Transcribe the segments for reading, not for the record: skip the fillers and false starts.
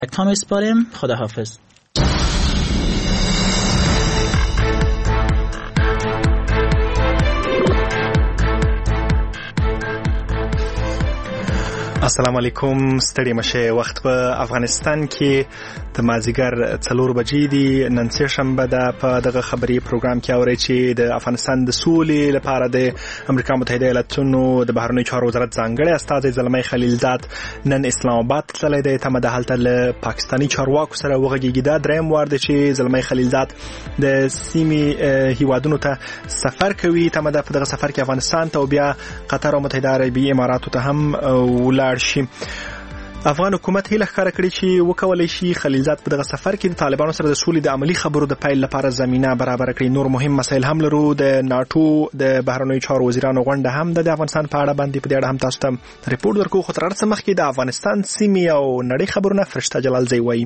تا میسپاریم. خداحافظ. السلام علیکم. ستړي مشه. وخت په افغانستان کې د مازیګر 4 بجې دي. نن سه شنبه ده. په دغه خبري پروګرام کې اوري چې د افغانستان د سولې لپاره د امریکا متحده ایالاتونو د بهرنیو چارو وزارت ځانګړی استازی زلمی خلیلزاد نن اسلام آباد تللی دی. تمه د حالت له پاکستاني چارواکو سره وغږیږي. دا دریم وار دی چې زلمی خلیلزاد د سیمې هیوادونو ته سفر کوي. تمه د په دغه سفر کې افغانستان ته او بیا قطر او متحده عربي اماراتو ته هم ولاړ شي. افغان حکومت هیله ښکاره کړې چې وکولای شي خلیلزاد په دغه سفر کې د طالبانو سره د سولې د عملی خبرو د پیل لپاره زمينه برابر کړي. نور مهم مسایل هم لرو. د ناتو د بهرنیو چارو وزیرانو غونډه هم د افغانستان په اړه باندې په دې اړه هم تاسو ته ریپورت درکو. خو تر هر څه مخکې د افغانستان سیمې او نړۍ خبرونه فرشته جلالزی وایي.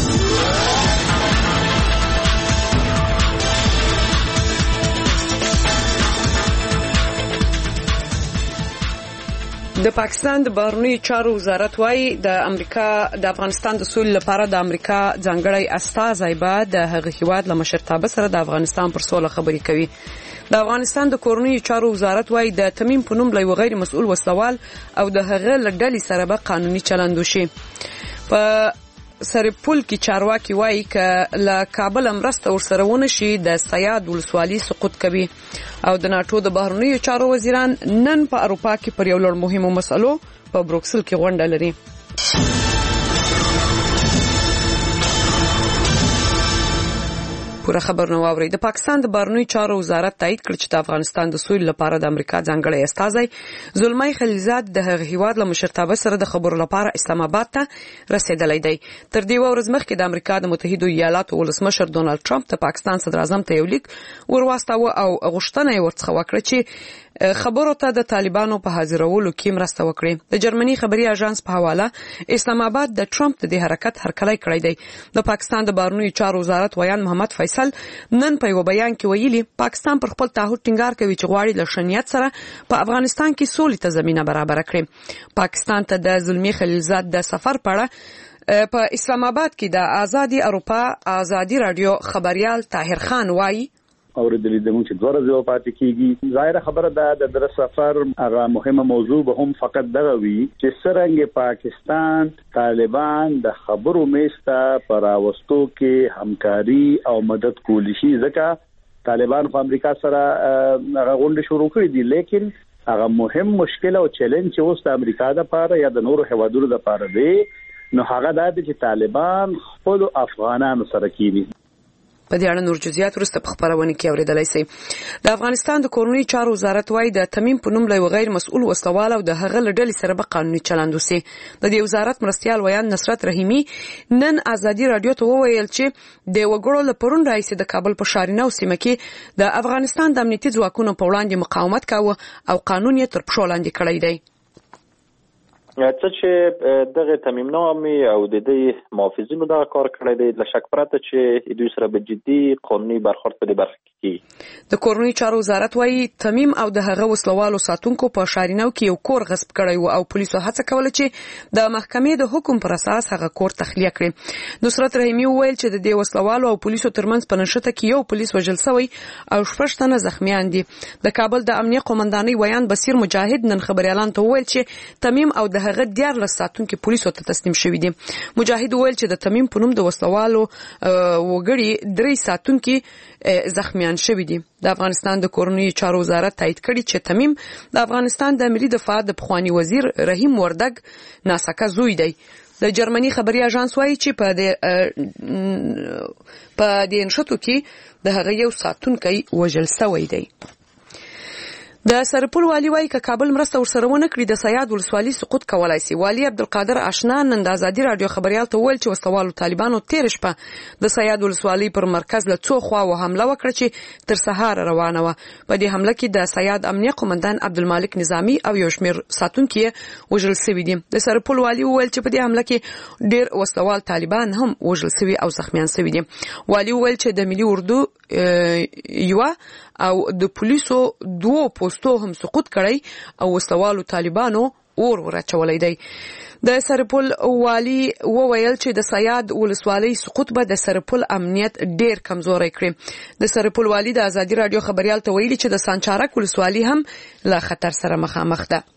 د پاکستان د بهرنیو چارو وزارت وايي د افغانستان د سولې لپاره د امریکا ځانګړی استازی به د هغه هیواد له مشرتابه سره د افغانستان پر سوله خبرې کوي. د افغانستان د کورنیو چارو وزارت وايي د تمیم په نوم له غیر مسؤل وسوال او د هغه لړډلې سره به قانوني چلند وشي. په سرپل کې چارواکي وايي ک له کابل مرسته ورسره ونه شي د سیاد ولسوالۍ سقوط کوي او د ناتو د بهرنیو چارو وزیران نن په اروپا کې پر یو لړ مهمو مسلو په بروکسل کې غونډه لري. پوره خبر نو اوري. د پاکستان د بهرنیو چارو وزارت تایید کړ چې د افغانستان د سولې لپاره د امریکا ځانګړی استازی زلمی خلیلزاد د هغه هیواد له مشرتابه سره د خبرو لپاره اسلام آباد ته رسیدلی دی. تر دې ورځ مخکې د امریکا د متحده ایالاتو ولسمشر ډونالد ټرمپ د پاکستان صدر اعظم ته یو لیک ورواستاوه او غوښتنه یې ورڅخه وکړه چې خبرو ته د طالبانو په حاضرولو کې مرسته وکړي. د جرمني خبري اژانس په حواله اسلام آباد د ټرمپ د حرکت هرکلی کړی دی. د پاکستان د بهرنیو چارو وزارت ویان محمد فیصل نن په یو بیان کې ویلي پاکستان پر خپل تعهد ټینګار کوي چې غواړي له شنیت سره په افغانستان کې سولې ته زمينه برابر کړي. پاکستان ته د زلمی خلیلزاد د سفر پړه په اسلام آباد کې د آزادي اروپا آزادي رادیو خبريال طاهر خان وایي اوریدلې د موږ دوه ورځې پاتې کیږي. ظاهر خبره ده د سفر هغه مهمه موضوع به هم فقط دغه وی چې څنګه پاکستان طالبان د خبرو میسته پر واستو کې همکاري او مدد کولی شي. ځکه طالبان په امریکا سره هغه غونډه شروع کړې دي، لیکن هغه مهم مشکل او چیلنج چې اوس د امریکا د لپاره یا د نورو هیوادونو لپاره دی نو هغه دا چې طالبان خپل افغانانو سره کینی. په دې اړه نور جزئیات ورسته په خبرونه کې اوریدلای شي. د افغانستان د کورنیو چارو وزارت وايي د تمیم په نوم له غیر مسؤل وسوال او د هغه لړډلې سره به قانوني چلند وشي. د دې وزارت مرستيال ویان نصرت رحیمی نن آزادي رادیو ته وویل چې د وګړو لپاره رئیس د کابل په شارینه او سیمه کې د افغانستان د امنیتي ځواکونو په وړاندې مقاومت کاوه او قانون یې تر پښو لاندې کړی دی. څه چې دغه تمیم نامې او د دې محافظینو دا کار کړی دی له شک پرته چې دوی سره به جدي قانوني برخورد په دې برخه کې د کورنیو چارو وزارت وايي تمیم او د هغه وسلوالو ساتونکو په شارینو کې یو کور غصب کړی و او پولیسو هڅه کوله چې د محکمې د حکم پر اساس هغه کور تخلیه کړي. نصرت رحیمی وویل چې د دې وسلوالو او پولیسو ترمنځ په نشته کې یو پولیس وژل شوی او 6 تنه زخمیان دي. د کابل د امنیه قومندانۍ ویان بصیر مجاهد نن خبريالان ته وویل چې تمیم او د هغه دیار لساتونکو پولیسو ته تسلیم شوی دي. مجاهد وویل چې د تمیم په نوم د وسلوالو وګړي 3 ساتونکو زخمیان شوی دي. د افغانستان د کورنیو چارو وزارت تایید کړي چې تمیم د افغانستان د ملي دفاع د پخوانی وزیر رحیم وردګ ناسکه زوی دی. د جرمني خبري اژانس وايي چې په دې نشټو کې د هغه یو ساتونکی وژل شوی دی. د سرپل والی وايي ک کابل مرسته ورسره ونه کړی د سیاد ولسوالۍ سقوط کولای شي. والی عبدالقادر آشنا نن د آزادي رادیو خبريال ته ویل چې وسوالو طالبانو تیر شپه د سیاد ولسوالۍ پر مرکز له څو خواو حمله وکړه چې تر سهار روانه و. په دې حمله کې د سیاد امنیه قومندان عبدالمالک نظامی او یو شمیر ساتونکو وژل شوی دي. د سرپل والی ویل چې په دې حمله کې ډیر وسوال طالبان هم وژل شوی او زخمیان شوی دي. والی ویل چې د ملي اردو یو او د پولیسو 2 پوسټو هم سقوط کړی او وسوالو طالبانو اور ورچولای دی. د سرپل والی وویل چې د سیاد ولسوالۍ سقوط به د سرپل امنیت ډیر کمزوري کړي. د سرپل والی د ازادي رادیو خبريال ته ویلي چې د سانچارک ولسوالۍ هم له خطر سره مخامخ ده.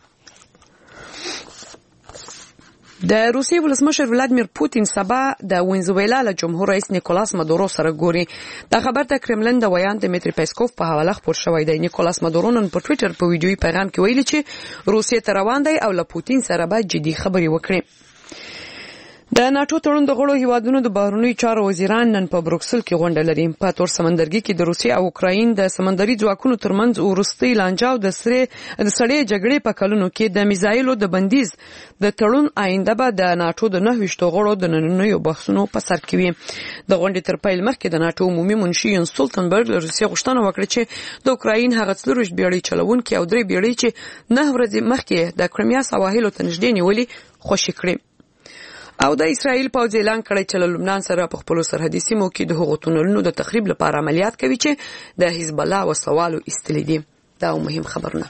د روسیې ولسمشر ولادیمیر پوتین سبا د وینزویلا له جمهور رئیس نیکولاس مادورو سره ګوري. دا خبر ته کرملن د ویان دمیتری پیسکوف په حواله خبر شوی دی. نیکولاس مادورو نن په ټوئیټر په ویډیوي پیغام کې ویلي چې روسیې ته روان دی او له پوتین سره به جدي خبرې وکړي. د ناتو تړون د غړو هیوادونو د بهرنیو چارو وزیران نن په بروکسل کې غونډه لري. په تور سمندرګي کې د روسیې او اوکراین د سمندري ځواکونو ترمنځ وروستي لانجاو د سړې جګړې په کلونو کې د میزایلو د بندیز د تړون آینده به د ناتو د 29 غړو د نننیو بحثونو په سر کې وي. د غونډې تر پیل مخکې د ناتو عمومي منشي یون سټولټنبرګ له روسیې غوښتنه وکړه چې د اوکراین هغه 4 بیړۍ چلونکي او 3 بیړۍ چې 9 ورځې مخکې د کرمیا سواحلو ته نږدې نیولې خوشي کړي. او د اسرائیل پوځ اعلان کړی چې له لبنان سره په خپل سرحدي سیمو کې د هغو تونلونو د تخریب لپاره عملیات کوي چې د حزب الله وسوالو استلې دي. دا مهم خبرونه.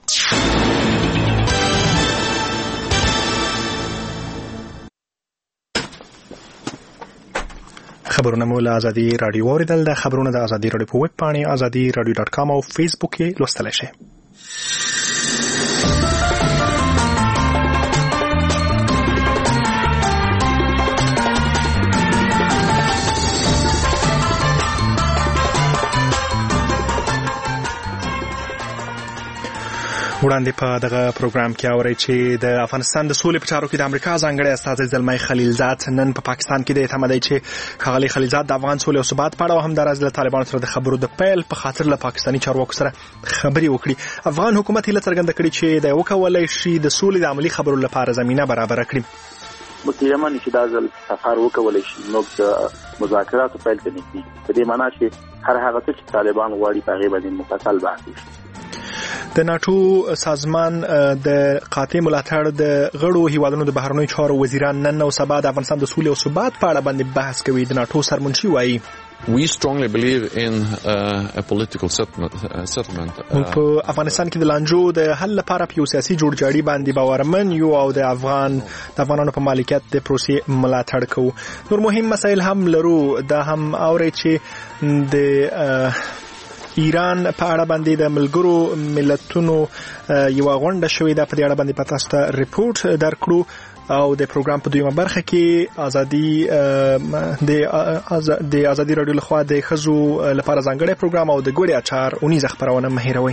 خبرونه مو له ازادي رادیو اوریدل. د خبرونه د ازادي رادیو په ویب پاڼه azadiradio.com او فیسبوک کې لوستلی شئ. وړاندې په دغه پروګرام کې اورئ چې د افغانستان د سولې په چارو کې د امریکا ځانګړی استازی زلمی خلیلزاد نن په پاکستان کې د اعتماد چې ښاغلی خلیلزاد د افغان سولې او ثبات په اړه او همداراز له طالبانو سره د خبرو د پیل په خاطر له پاکستاني چارواکو سره خبرې وکړي. افغان حکومت هیله څرګنده کړې چې د وکولای شي د سولې د عملي خبرو لپاره زمینه برابر کړي. متهمن چې دا ځل سفر وکولای شي نو د مذاکراتو پیل ته نږدې. په دې معنی چې هر هغه څه چې طالبان غواړي په هغې باندې مفصل بحث وشي. د ناتو سازمان د قاطع ملاتړ د غړو هیوادونو د بهرنیو چارو وزیران نن او سبا د افغانستان د سولې او ثبات په اړه باندې بحث کوي. د ناتو سرمنشي وایي We strongly believe in a political settlement. په افغانستان کې د لانجو د حل لپاره په یو سیاسي جوړجاړي باندې باورمن یو او د افغانانو په مالکیت د پروسې ملاتړ کوو. نور مهم مسایل هم لرو. دا هم اوري چې د ایران په اړه باندې د ملګرو ملتونو یو غونډه شوې ده. په دې اړه باندې پتاست ریپورت درکړو او د پروګرام په دویمه برخه کې د ازادي رادیو لخوا د ښځو لپاره ځانګړی پروګرام او د ګوړې اچار اونیزه خبرونه مه هېروئ.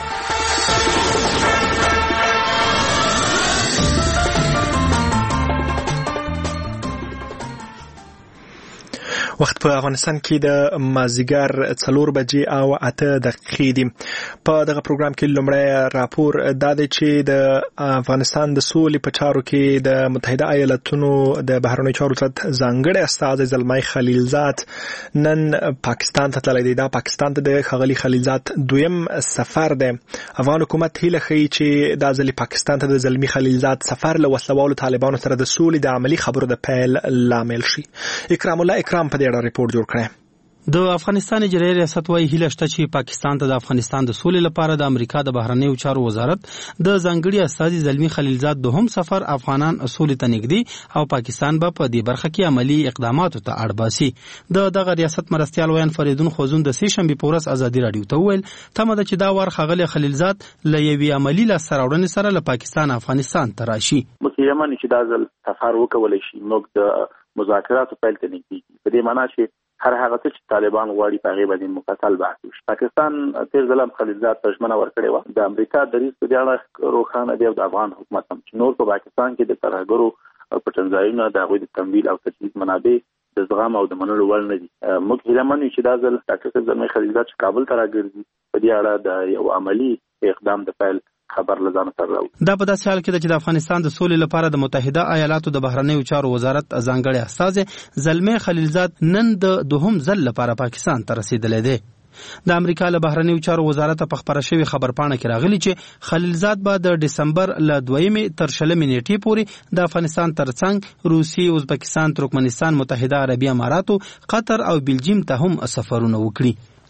وخت په افغانستان کې د مازیګر 4 بجې او 8 دقیقې دي. په دغه پروګرام کې لومړی راپور دا دی چې د افغانستان د سولې په چارو کې د متحده ایالاتونو د بهرنیو چارو ځانګړی استازی زلمی خلیلزاد نن پاکستان ته تللی دی. دا پاکستان ته د ښاغلي خلیلزاد دویم سفر دی. افغان حکومت هیله ښیي چې دا ځلې پاکستان ته د زلمی خلیلزاد سفر له وسلوالو طالبانو سره د سولې د عملي خبرو د پیل لامل شي. اکرام الله اکرام په دې اړه ریپورت جوړ کړی. د افغانستان اجرایي ریاست وايي هیله شته چې پاکستان ته د افغانستان د سولې لپاره د امریکا د بهرنیو چارو وزارت د ځانګړي استازي زلمی خلیلزاد دوهم سفر افغانان سولې ته نږدې او پاکستان به په دې برخه کې عملی اقداماتو ته اړ باسي. دغه ریاست مرستیال ویان فریدون خوزون د سې شنبې په ورځ ازادي رادیو ته وویل تمه ده چې دا وار ښاغلی خلیلزاد له یوې عملي لاسته راوړنې سره له پاکستان افغانستان ته راشي. متهمن چې دا ځل سفر وکولای شي نو د مذاکراتو پیل ته نږدې. په دې معنی چې هر هغه څه چې طالبان غواړي په هغې باندې مفصل بحث وشي. پاکستان تیر ځل هم خلیلزاد ته ژمنه ورکړې وه. د امریکا دریځ په دې اړه روښانه دی او د افغان حکومت هم چې نور په پاکستان کې د ترهګرو پټنځایونه د هغوی د تمویل او تجهیز منابع د زغم او د منلو وړ نه دي. موږ هیلهمن یو چې دا ځل ډاکټر صاحب زلمی خلیلزاد چې کابل ته راګرځي په دې اړه د یو عملي اقدام د پیل خبر لزان سره راو. دا په داسې حال کې چې د افغانستان د سولې لپاره د متحده ایالاتو د بهرنیو چارو وزارت ځانګړی استازی زلمی خلیلزاد نن د دوهم ځل لپاره پاکستان ته رسیدلی دی. د امریکا له بهرنیو چارو وزارت په خبره شوی خبرپاڼه کې راغلی چې خلیلزاد به د دسمبر له 2 تر 20 نیټې پورې د افغانستان ترڅنګ روسیې، ازبکستان، ترکمنستان، متحده عربي اماراتو، قطر او بلجیم ته هم سفرونه وکړي.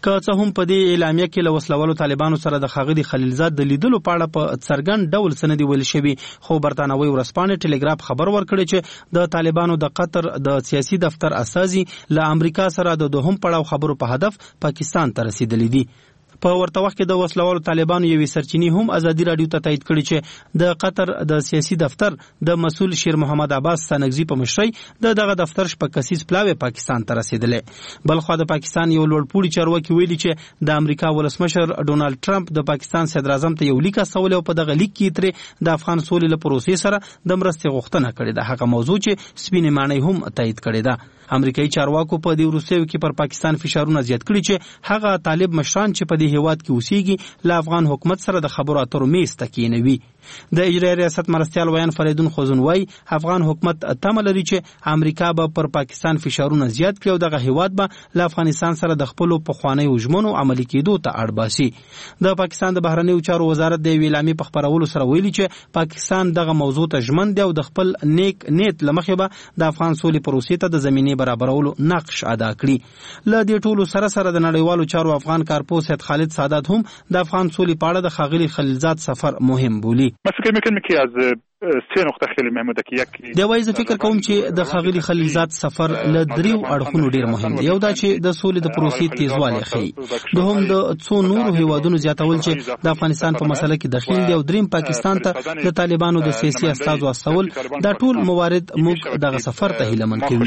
که څه هم په دې اعلامیه کې له وسلوالو طالبانو سره د ښاغلي خلیلزاد د لیدلو په اړه په څرګند ډول څه نه دي ویل شوي، خو برتانوي ورځپاڼې ټلګراف خبر ورکړی چې د طالبانو د قطر د سیاسي دفتر استازي له امریکا سره د دوهم پړاو خبرو په هدف پاکستان ته رسیدلی دي. په ورته وخت کې د وسلوالو طالبانو یوې سرچینې هم ازادي راډیو ته تایید کړي چې د قطر د سیاسي دفتر د مسؤل شیر محمد عباس ستانکزي په مشرۍ دغه دفتر شپږ کسیز پلاوی پاکستان ته رسیدلی. بلخوا د پاکستان یو لوړپوړي چارواکي ویلي چې د امریکا ولسمشر ډونالد ټرمپ د پاکستان صدر اعظم ته یو لیک استولی او په دغه لیک کې ترې د افغان سولې له پروسې سره د مرستې غوښتنه کړې ده، هغه موضوع چې سپینې ماڼۍ هم تایید کړې ده. امریکایي چارواکو په دې وروستیو کې پر پاکستان فشارونه زیات کړي چې هغه طالب مشران چې په دې هیواد کې اوسېږي له افغان حکومت سره د خبرو اترو میز ته کېنوي. د اجرایي ریاست مرستیال ویان فریدون خوزون وایي افغان حکومت تمه لري چې امریکا به پر پاکستان فشارونه زیات کړي او دغه هیواد به له افغانستان سره د خپلو پخوانیو ژمنو عملي کېدو ته اړ باسي. د پاکستان د بهرنیو چارو وزارت د یوې اعلامیې په خپرولو سره ویلي چې پاکستان دغه موضوع ته ژمن دی او د خپل نیک نیت له مخې به د افغان سولې پروسې ته د زمینې برابرولو نقش ادا کړي. له دې ټولو سره د نړیوالو چارو افغان کارپوه سید خالد سادات هم د افغان سولې په اړه د ښاغلي خلیلزاد سفر مهم بولي. من فکر میکنم که از سه نقطه خیلی مهمه ده که یک دی وایي زه فکر کوم چې د ښاغلي خلیلزاد سفر له دریو اړخونو ډیر مهم دی. یو دا چې د سولې د پروسې تیزوالی ښیي، دوهم د څو نورو هیوادونو زیاتول چې د افغانستان په مسله کې دخیل دي، او دریم پاکستان ته د طالبانو د سیاسي استازو استول. دا ټول موارد موږ دغه سفر ته هیلهمند کوي.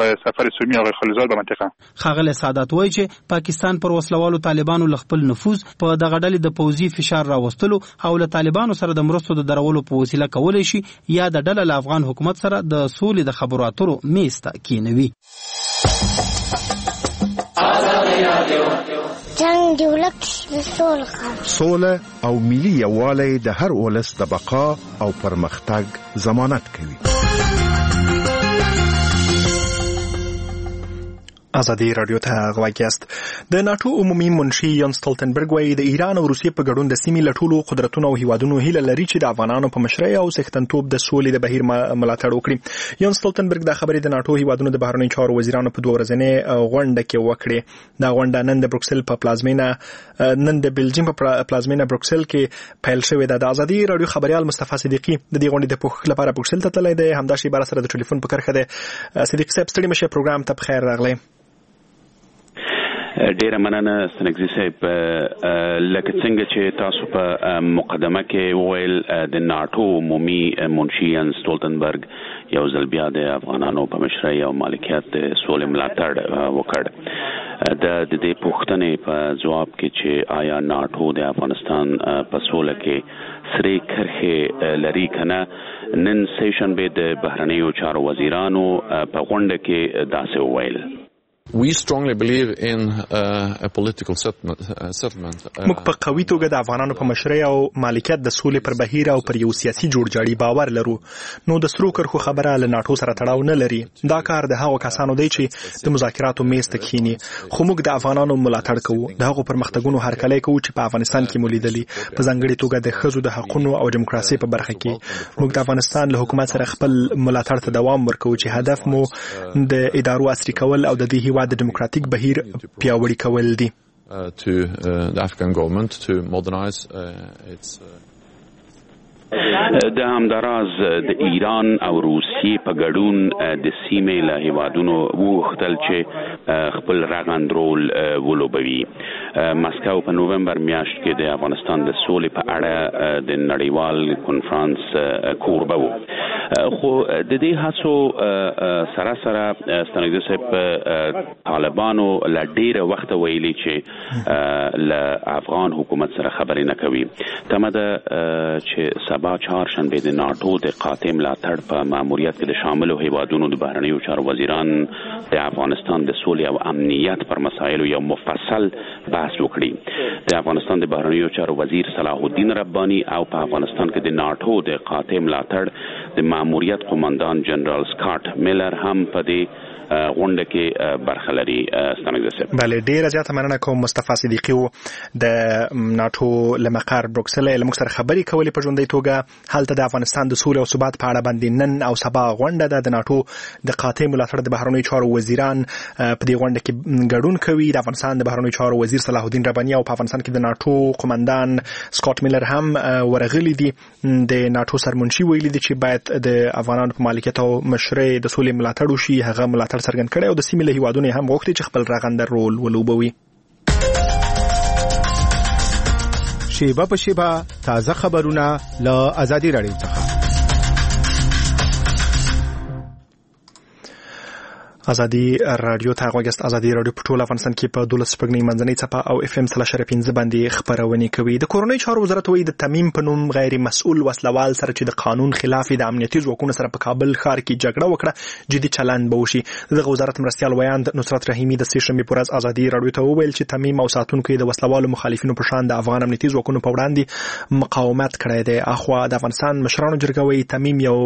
ښاغلی سادات وایي چې پاکستان پر وسلوالو طالبانو له خپل نفوذ په دغه ډلې د پوځي فشار راوستلو او له طالبانو سره د مرستو د درولو په وسیله کولی شي یا د ډله له افغان حکومت سره د سولې د خبرو اترو میز ته کېنوي. جنګ د ولس سوله او ملي یووالی د هر ولس د بقا او پرمختګ ضمانت کوي. ازادي رادیو ته غواړي است. د ناتو عمومي منشي یان سټولټنبرګ وايي د ایران او روسیې په ګډون د سیمې له ټولو قدرتونو او هیوادونو هیله لري چې د افغانانو په مشرۍ او څښتنتوب د سولې د بهیر ملاتړ وکړي. یان سټولټنبرګ د خبرې د ناتو هیوادونو د بهرنیو چارو وزیرانو په 2 ورځنۍ غونډه کې وکړه. دا غونډه نن د بروکسل په پلازمینه نن د بلجیم په پلازمینه بروکسل کې پیل شوې ده. د ازادي رادیو خبريال مصطفی صدیقي د دې غونډې د پوښښ لپاره بروکسل ته تللی دی. همدا شی بار سره د ټلیفون په کرخه ده. صدیقي صاحب ستړي مشه پروګرام ته بخیر راغلی. ډیره مننه ستنګزي صاحب. لکه څنګه چې تاسو په مقدمه کې وویل د ناتو عمومي منشي یان سټولټنبرګ یو ځل بیا د افغانانو په مشرۍ او مالکیت د سولې ملاتړ وکړ. د دې پوښتنې په جواب کې چې آیا ناتو د افغانستان په سوله کې سرې کرښې لري کنه، نن سیشن به د بهرنیو چارو وزیرانو په غونډه کې داسې وویل. We strongly believe in a political settlement. موږ په قوي توګه د افغانانو په مشرۍ او مالکیت د سولې پر بهیر او پر یو سیاسي جوړجاړي باور لرو. نو د سرو کرښو خبره له ناتو سره تړاو نه لري. دا کار د هغو کسانو دی چې د مذاکراتو میز ته کښیني. خو موږ د افغانانو ملاتړ کوو، د هغو پرمختګونو هرکلی کوو چې په افغانستان کې مو لیدلي، په ځانګړې توګه د ښځو د حقونو او دیموکراسۍ په برخه کې. موږ د افغانستان له حکومت سره خپل ملاتړ ته دوام ورکوو چې هدف مو د ادارو عصري کول او د دې هیواد د دیموکراتیک بهیر پیاوړی کول دي. To the Afghan government to modernize its د همداراز د ایران او روسیې په ګډون د سیمې له هیوادونو وغوښتل چې خپل رغند رول ولوبوي. مسکو په نوومبر میاشت کې د افغانستان د سولې په اړه د نړیوال کنفرانس کوربه و. خو د دې هڅو سره سره ستنګزي صاحب طالبانو له ډیره وخت ویلي چې له افغان حکومت سره خبرې نه کوي. تمه ده چې سبا چهارشنبه د ناتو د قاطع ملاتړ په ماموریت کې د شاملو هیوادونو د بهرنیو چارو وزیران د افغانستان د سولې او امنیت پر مسایلو یو مفصل بحث وکړي. د افغانستان د بهرنیو چارو وزیر صلاح الدین ربانی او په افغانستان کې د ناتو د قاطع ملاتړ د ماموریت قوماندان جنرال سکاټ میلر هم په دې غونډه کې برخه لري. ستانګ صاحب بله ډیره زیاته مننه کوم. مصطفی صدیقی د ناتو لمقر بروکسل لمک سره خبري کولې په ژوندۍ توګه. هلته د افغانستان د سولې او ثبات په اړه باندې نن او سبا غونډه ده. د ناتو د قاطع ملاتړ د بهرنیو چارو وزیران په دې غونډه کې ګډون کوي. د افغانستان د بهرنیو چارو وزیر صلاح الدین رباني او په افغانستان کې د ناتو قومندان سکاټ میلر هم ورغلي دي. د ناتو سرمنشي ویلي دي چې باید د افغانانو په مالکیت او مشرۍ د سولې ملاتړ وشي. هغه ملاتړ څرګند کړی او د سیمې له هیوادونو هم غوښتي چې خپل رغنده رول ولوبوي. شیبه په شیبه تازه خبرونه له ازادي راډیو څخه. ازادي رادیو ته غوږ است. ازادي رادیو په ټول افغانستان کې په 12 سپګنی منځنۍ څپه او اف ام 3.5 باندې خبرونه کوي. د کورونی چارو وزارت وایي د تمیم په نوم غیر مسؤل وسلوال سره چې د قانون خلاف د امنیتي ځواکونو سره په کابل ښار کې جګړه وکړه جدي چلند به وشي. دغه وزارت مرستيال ویاند نصرت رحیمی د سیشنبه پر ورځ ازادي رادیو ته وویل چې تمیم او ساتونکو د وسلوالو مخالفینو په شان د افغان امنیتي ځواکونو په وړاندې مقاومت کړی دی. اخوا د افغانستان مشرانو جرګوي تمیم یو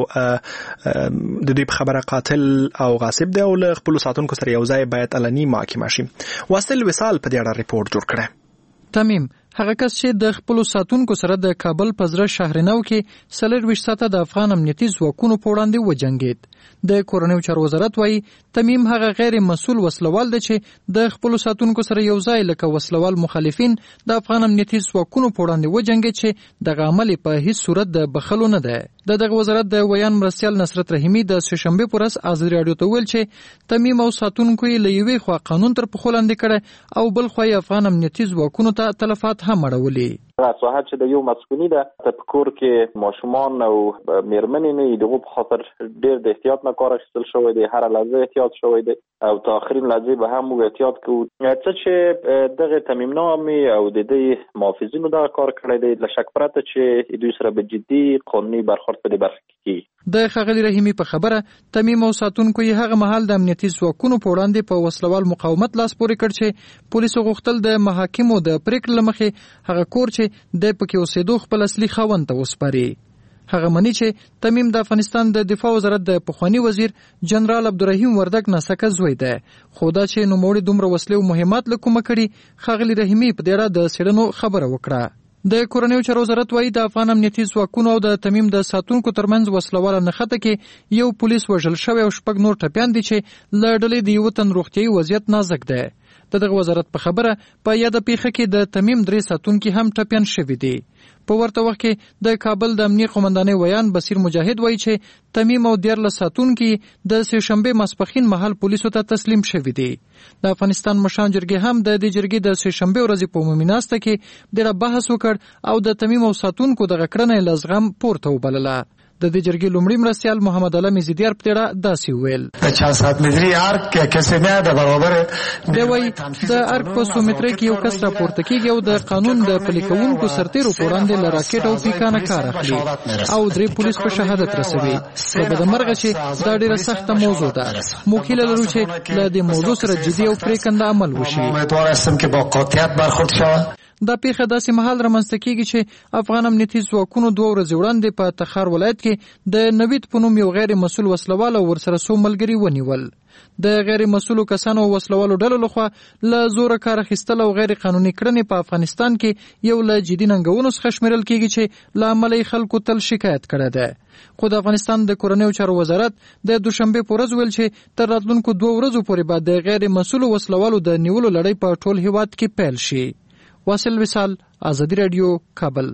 د دې په خبره قاتل او غاصب دی او خپل ساتونکو سره یو ځای باید علني محاکمه شي. واصل وصال په دې اړه ریپورت جوړ کړی. تمیم هغه کس چې د خپل ساتونکو سره د کابل په زړه شهرنو کې 24 ساعته د افغان امنیتي ځواکونو په وړاندې وجنګید. د کورنیو چارو وزارت وایي تمیم هغه غیر مسؤل وسلوال دی چې د خپل ساتونکو سره یو ځای لکه وسلوال مخالفین د افغان امنیتي ځواکونو په وړاندې وجنګید چې دغه عمل په هیڅ صورت د بخښلو نه دی. دغه وزارت د ویان مرستيال نصرت رحیمی د سهشنبه پر ورځ ازادي رادیو ته ویل چې تمیم او ساتونکو یې لوي خو قانون تر په خولاندې کړه او بل خو افغان امنیتي ځواکونو ته تلفات هم اړولي. صحه چې د یو مسکونی ده په کور کې ماشومان او میرمنې نه دغه په خاطر ډېر د احتیاط نه کار اخیستل شوی دی. هر لحظه احتیاط شوی دی او تا اخرین لحظه به هم احتیاط کوو. څه چې دغه تمیم نامي او د دې محافظینو دا کار کړی دی لشک پرته چې دوی سره به جدي قانوني برخورد په دې برخه کې. د خغلی رحیمی په خبره تمیم او ساتونکو یې هغه محل د امنیتي ځواکونو په وړاندې په وسلوال مقاومت لاس پورې کړ چې پولیسو غوښتل د محاکمو د پریکړې لمخې هغه کور چې د پکې اوسېدو خپل اصلي خاوند ته وسپاري. هغه مني چې تمیم د افغانستان د دفاع وزارت د پخوانی وزیر جنرال عبدالرحیم وردګ نسکه زوی دی. خو دا چې نوموړي دومره وسلې او مهمات لکومه کړي خغلی رحیمی په دې اړه د سړنو خبره وکړه. د کورنیو چارو وزارت وایي د افغان امنیتي ځواکونو او د تمیم د ساتونکو ترمنځ وسلواله نښته کې یو پولیس وژل شوی او شپږ نور ټپیان دي چې له ډلې د یو تن روغتیايي وضعیت نازک دی. دغه وزارت په خبره په یاده پیښه کې د تمیم 3 ساتونکي هم ټپیان شوي دي. په ورته وخت کې د کابل د امنیه قومندانۍ ویان بصیر مجاهد وایي چې تمیم او 14 ساتونکي د سهشنبه ماسپخین محل پولیسو ته تسلیم شوي دي. د افغانستان مشران جرګې هم د دې جرګې د سهشنبه ورځې په عمومي ناسته کې ډېر بحث وکړ او د تمیم او ساتونکو د غکړنې لزغم پورته وبلله. د دې جرګې لومړی مرستيال محمد علي زیدیار پټړه داسې ویل 400 متری ارک کیسه نه د برابر دی وای د ارک په 100 متر کې یو کس راپورته کیږي او د قانون د پلي کوونکو سرتیرو په وړاندې لراکټ او پیکانه کار اخلي او 3 پولیس په شهادت رسوي. په بدمرغه چې دا ډیره سخته موضوع ده. موکل لرو چې له دې موضوع سره جدي او پریکنده عمل وشي. امیدوار هستم که با قاطعیت برخورد شود. دا پیښه داسې مهال رامنځته کیږي چې افغان امنیتي ځواکونو 2 ورځې وړاندې په تخار ولایت کې د نوید په نوم یو غیر مسؤل وسلوال او ورسره سو ملګری ونیول. د غیر مسؤل کسانو وسلوالو ډلو لخوا له زور کار اخیستل او غیر قانوني کړنې په افغانستان کې یو له جدي ننګونو څخه شمیرل کیږي چې له عملي خلکو تل شکایت کړی دی. خو د افغانستان د کورنیو چارو وزارت د دوشنبه په ورځ ویل چې تر راتلونکو 2 ورځې پورې به د غیر مسؤل وسلوالو د نیولو لړۍ په ټول هیواد کې پیل شي. واصل وصال ازادي رادیو کابل.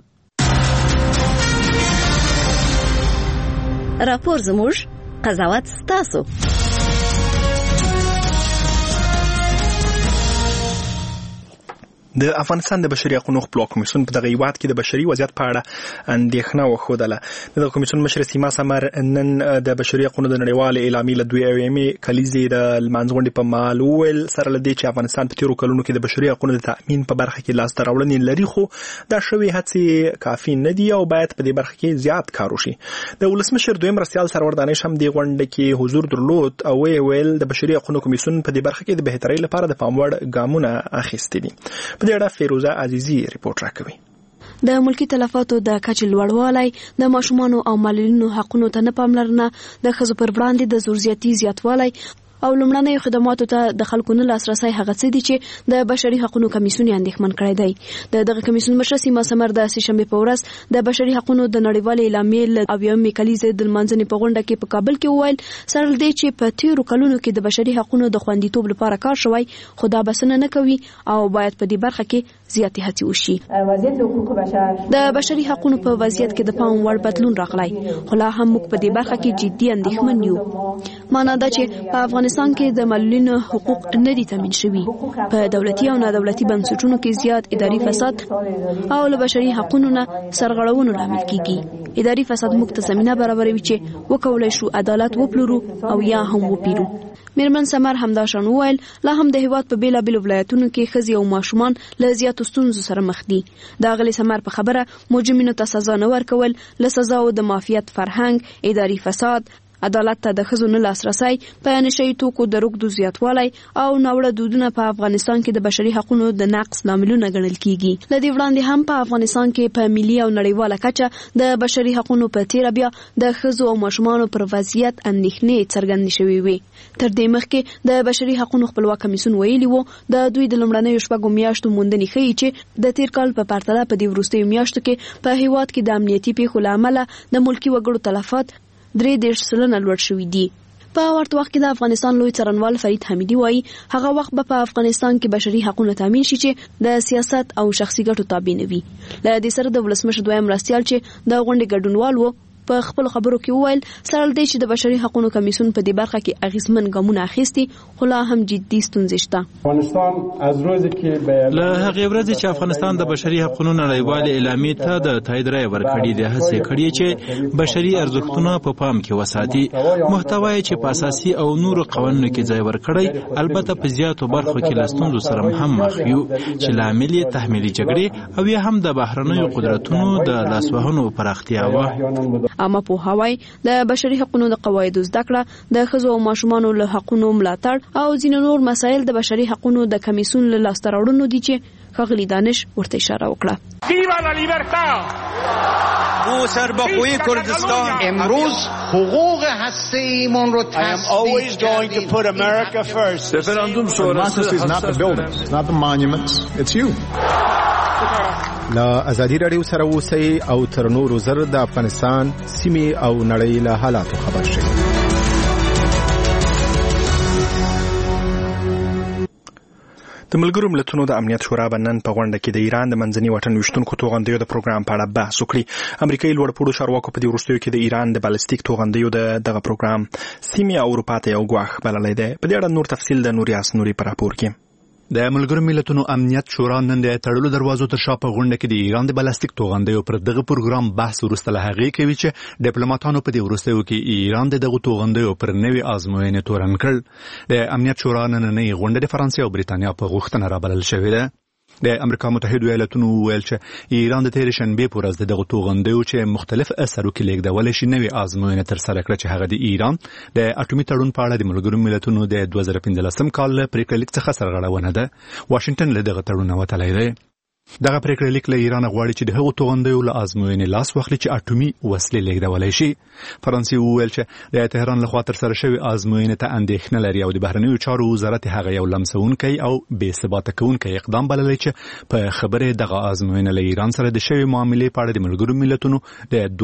راپور زموږ قضاوت ستاسو. د افغانستان د بشري حقوقو خپلواک کمیسیون په دغه هیواد کې د بشري وضعیت په اړه اندېښنه وښودله. د کمیسیون مشر سیما سمر نن د بشري حقوقو د نړیوال اعلامیې له 2 کلیزې د لمانځغونډې په مهال وویل سره لدی چې افغانستان په تیرو کلونو کې د بشري حقوقو د تأمین په برخه کې لاسته راوړنې لري خو دا شوی هڅې کافي نه دي او باید په دې برخه کې زیات کار وشي. د ولسمشر دویم مرستيال سرور دانش هم د غونډې کې حضور درلود او ویل د بشري حقوقو کمیسیون په دې برخه کې د بهترۍ لپاره د پاموړ ګامونه اخیستي دي. په دې اړه فیروزه عزیزی ریپورت راکوي. د ملکی تلفاتو د کچې لوړوالی، د ماشومانو او معلولینو حقونو ته نه پاملرنه، د ښځو پر وړاندې د زور زیاتی زیاتوالی او لومړنیو خدماتو ته د خلکو نه لاسرسي هغه څه دي چې د بشري حقوقو کمیسیون اندېښمن کړی دی. دغه کمیسیون مشر سیما سمر د سهشنبه په ورځ د بشري حقوقو د نړیوال اعلامیې له 20 کلیزې د منځنۍ په غونډه کې په کابل کې وویل سره دې چې په تیرو کلونو کې د بشري حقوقو د خوندیتوب لپاره کار شوی خو دا بسنه نه کوي او باید په دې برخه کې زیاتې هڅې وشي. د بشري حقوقو په وضعیت کې د پام وړ بدلون راغلی خو لا هم موږ په دې برخه کې جدي اندېښمن یو. معنا دا چې په افغانستان کې د معلولینو حقوق نه دي تامین شوي. په دولتي او نادولتي بنسټونو کې زیات اداري فساد او له بشري حقوقو نه سرغړونو لامل کیږي. اداري فساد موږ ته زمينه برابروي چې وکولای شو عدالت وپلورو او یا هم وپیرو. میرمن سمر همداشان وویل لا هم د هیواد په بیلابیلو ولایتونو کې ښځې او ماشومان له زیاتو ستونزو سره مخ دي. د اغلې سمر په خبره مجرمینو ته سزا نه ورکول له سزاو د مافیات فرهنګ، اداري فساد، عدالت ته د ښځو نه لاسرسی، په نشهیي توکو د رکود زیاتوالی او ناوړه دودونه په افغانستان کې د بشري حقوقو د نقض لاملونه ګڼل کیږي. له دې وړاندې هم په افغانستان کې په ملي او نړیواله کچه د بشري حقوقو په تیر بیا د ښځو او ماشومانو پر وضعیت اندېښنې څرګندې شوې وي. تر دې مخکې د بشري حقوقو خپلواک کمیسیون ویلي وو د دوی د لومړنیو شپږو میاشتو موندنې ښیي چې د تیر کال په پرتله په دې وروستیو میاشتو کې په هیواد کې د امنیتي پیښو له امله د ملکي وګړو تلفات 3.3% لوړ شوي دي. په ورته وخت کې د افغانستان لوی څارنوال فرید حمیدي وایي هغه وخت به په افغانستان کې بشري حقوقو تامین شي چې د سیاست او شخصي ګټو تابع نه وي. له دې سره د ولسمشر دویم مرستیال چې د غونډې ګډونوال وو په خپل خبرو کې وویل سره دې چې د بشري حقوقو کمیسیون په دې برخه کې اغیزمن ګامونه اخیستي خو لا هم جدي ستونزې شته. افغانستان از روزی کې له هغې ورځې چې افغانستان د بشري حقوقو نړیوال اعلامیې ته د تایید رایه ورکړې ده هڅې کړې چې بشري ارزښتونه په پام کې وساتي. محتوا چې په اساسي او نورو قوانینو کې ځای ورکړی البته په زیاتو برخو کې له ستونزو سره هم مخ یو چې لامل یې تحمیلي جګړې او یا هم د بهرنیو قدرتونو د لاسوهنو پراختیا وه. اما په هواي د بشري حقوقو د قواعدو زده کړه د ښځو او ماشومانو له حقوقو ملاتړ او ځینو نور مسایل د بشري حقوقو د کمیسیون له لاسته راوړنو دي چې ښاغلي دانش ورته اشاره وکړه. ویوا لا لیبرتا ما سرباخوی کردستان امروز حقوق هسته‌ایمان رو I am always going to put America first. Referendum sonrası is not the buildings, it's not the monuments, it's you. لا ازادي رادیو سره اوسئ او تر نورو زر د افغانستان سیمې او نړۍ له حالاتو خبر شئ. د ملګرو ملتونو د امنیت شورا بنن په غونډه کې د ایران د منځني واټن وشتونکو توغندیو د پروګرام په اړه بحث وکړي. امریکایي لوړپوړو چارواکو په دې وروستیو کې د ایران د بالستیک توغندیو دغه پروګرام سیمې او اروپا ته یو ګواښ بللی دی. په دې اړه نور تفصیل د نوریاس نوري په راپور کې. د ملګرو ملتونو امنیت شورا نن د تړلو دروازو تر شا په غونډه کې د ایران د بالستیک توغندیو پر دغه پروګرام بحث وروسته له هغې کوي چې ډیپلوماټانو په دې وروستیو کې ایران د دغه توغندیو پر نوې ازموینې تورن کړ. د امنیت شورا نننۍ غونډه د فرانسې او بریتانیا په غوښتنه رابلل شوې ده. د امریکا متحده ایالاتونو ویل چې ایران د تېرې شنبې په ورځ دغه توغندیو چې مختلف اثرو کې لیږدولی شي نوې ازموینه ترسره کړه چې هغه د ایران د اټومي تړون په اړه د ملګرو ملتونو د 2015 کال له پریکړه لیک څخه سرغړونه ده. واشنګټن له دغه تړون وتلی دی. دغه پریکړه لیک له ایران غواړي چې د هغو توغندیو له ازموینې لاس واخلي چې اټومي وسلې لیږدولی شي. فرانسې وویل چې د تهران لخوا ترسره شوې ازموینې ته اندېښنه لري او د بهرنیو چارو وزارت هغه یو لمسونکی او بې ثباته کوونکی اقدام بللی چې په خبره دغه ازموینه له ایران سره د شوې معاملې په اړه د ملګرو ملتونو د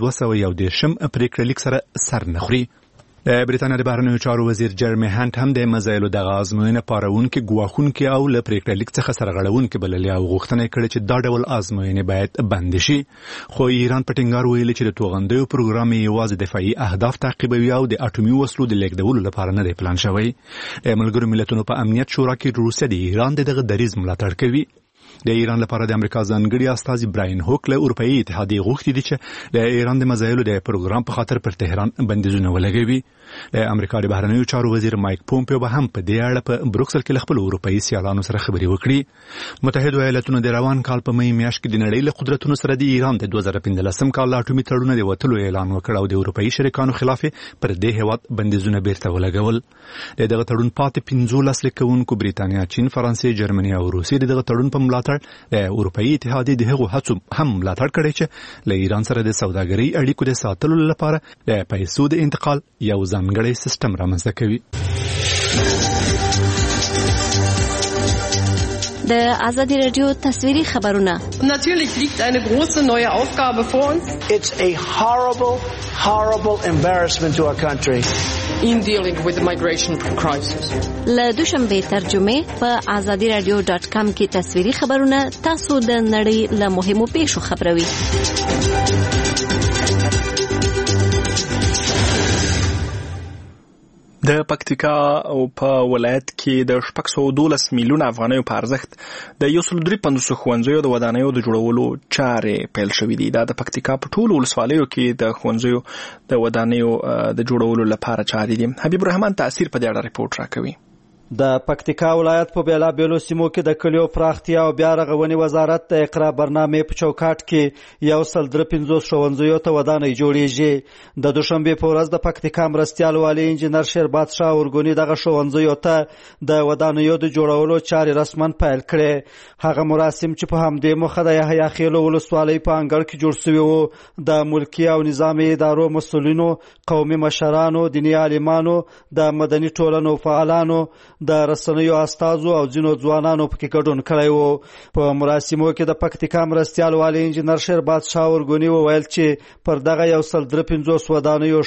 2201 پریکړه لیک سره سر نه خوري. د بریتانیا د بهرنیو چارو وزیر جرمی هانت هم د مزایلو دغه ازموینه پارونکي ګواښونکي او له پریکړه لیک څخه سرغړونکي بللي او غوښتنه کړې چې دا ډول ازموینې باید بند شي. خو ایران په ټینګار ویلي چې د توغندیو پروګرام یوازې دفاعي اهداف تعقیبوي او د اټومي وسلو د لیږدولو لپاره نه دی پلان شوی. د ملګرو ملتونو په امنیت شورا کې روسیه د ایران دغه دریځ ملاتړ کوي. د ایران لپاره د امریکا ځانګړي استازي براین هوک له اروپאי اتحادیې غوښتي دي چې د ایران د مزایلو د پروګرام په خاطر پر تهران بندیزونه ولګوي. د امریکا د بهرنیو چارو وزیر مایک پومپیو به هم په دې اړه په بروکسل کې خپل اروپאי سیالانو سره خبرې وکړي. متحده ایالاتونو د روان کال په مې میاشت کې د نړۍ له قدرتونو سره د ایران د 2015 کال اټومي تړون د وټلو اعلان وکړ او د اروپאי شریکانو خلاف پر دې هیواد بندیزونه بیرته ولګول. دغه تړون پاتې 15 لیکونکو بریتانیا، چین، فرانسې، جرمني او روسیې دغه تړون په ملاتړ د اروپאי اتحادیې د هغو هڅو هم ملاتړ کړی چې له ایران سره د سوداګرۍ اړیکو د ساتلو لپاره د پیسو د انتقال یو ځانګړی سیستم رامنځته کوي. د آزادی رادیو تصویری خبرونه. Natürlich liegt eine große neue Aufgabe vor uns. It's a horrible embarrassment to our country. In dealing with the migration crisis. له دوشنبه ترجمه په azadiradio.com کې تصویری خبرونه تاسو د نړۍ له مهمو پیښو خبروي. د پکتیکا او په ولایت کې د 612 میلیون افغانیو په ارزښت د 153 ښوونځیو د ودانیو د جوړولو چارې پیل شوې دي. دا د پکتیکا په ټولو ولسوالیو کې د ښوونځیو د ودانیو د جوړولو لپاره چارې دي. حبیب الرحمن تاثیر په دې اړه ریپورت راکوي. د پکتیکا ولایت په بیلابیلو سیمو کې د کلیو پراختیا او بیا رغونې وزارت د اقرا برنامې په چوکاټ کې 153 ښوونځیو ته ودانۍ جوړیږي. د دوشنبه په ورځ د پکتیکا مرستیال والی انجنیر شیربات شاه اورګونی دغه ښوونځیو ته د ودانیو د جوړولو چارې رسماً پیل کړې. هغه مراسم چې په همدې مخه د یحیی خیل ولسوالۍ په انګړ کې جوړ شوي وو د ملکي او نظامي ادارو مسؤلینو، قومي مشرانو، دیني عالمانو، د مدني ټولنو فعالانو، د رسنیو استازو او ځینو ځوانانو پکې ګډون کړی وو. په مراسمو کې د پکتیکا مرستیال والی انجنیر شیربات شاه اورګونی وویل چې پر دغه 153 ودانیو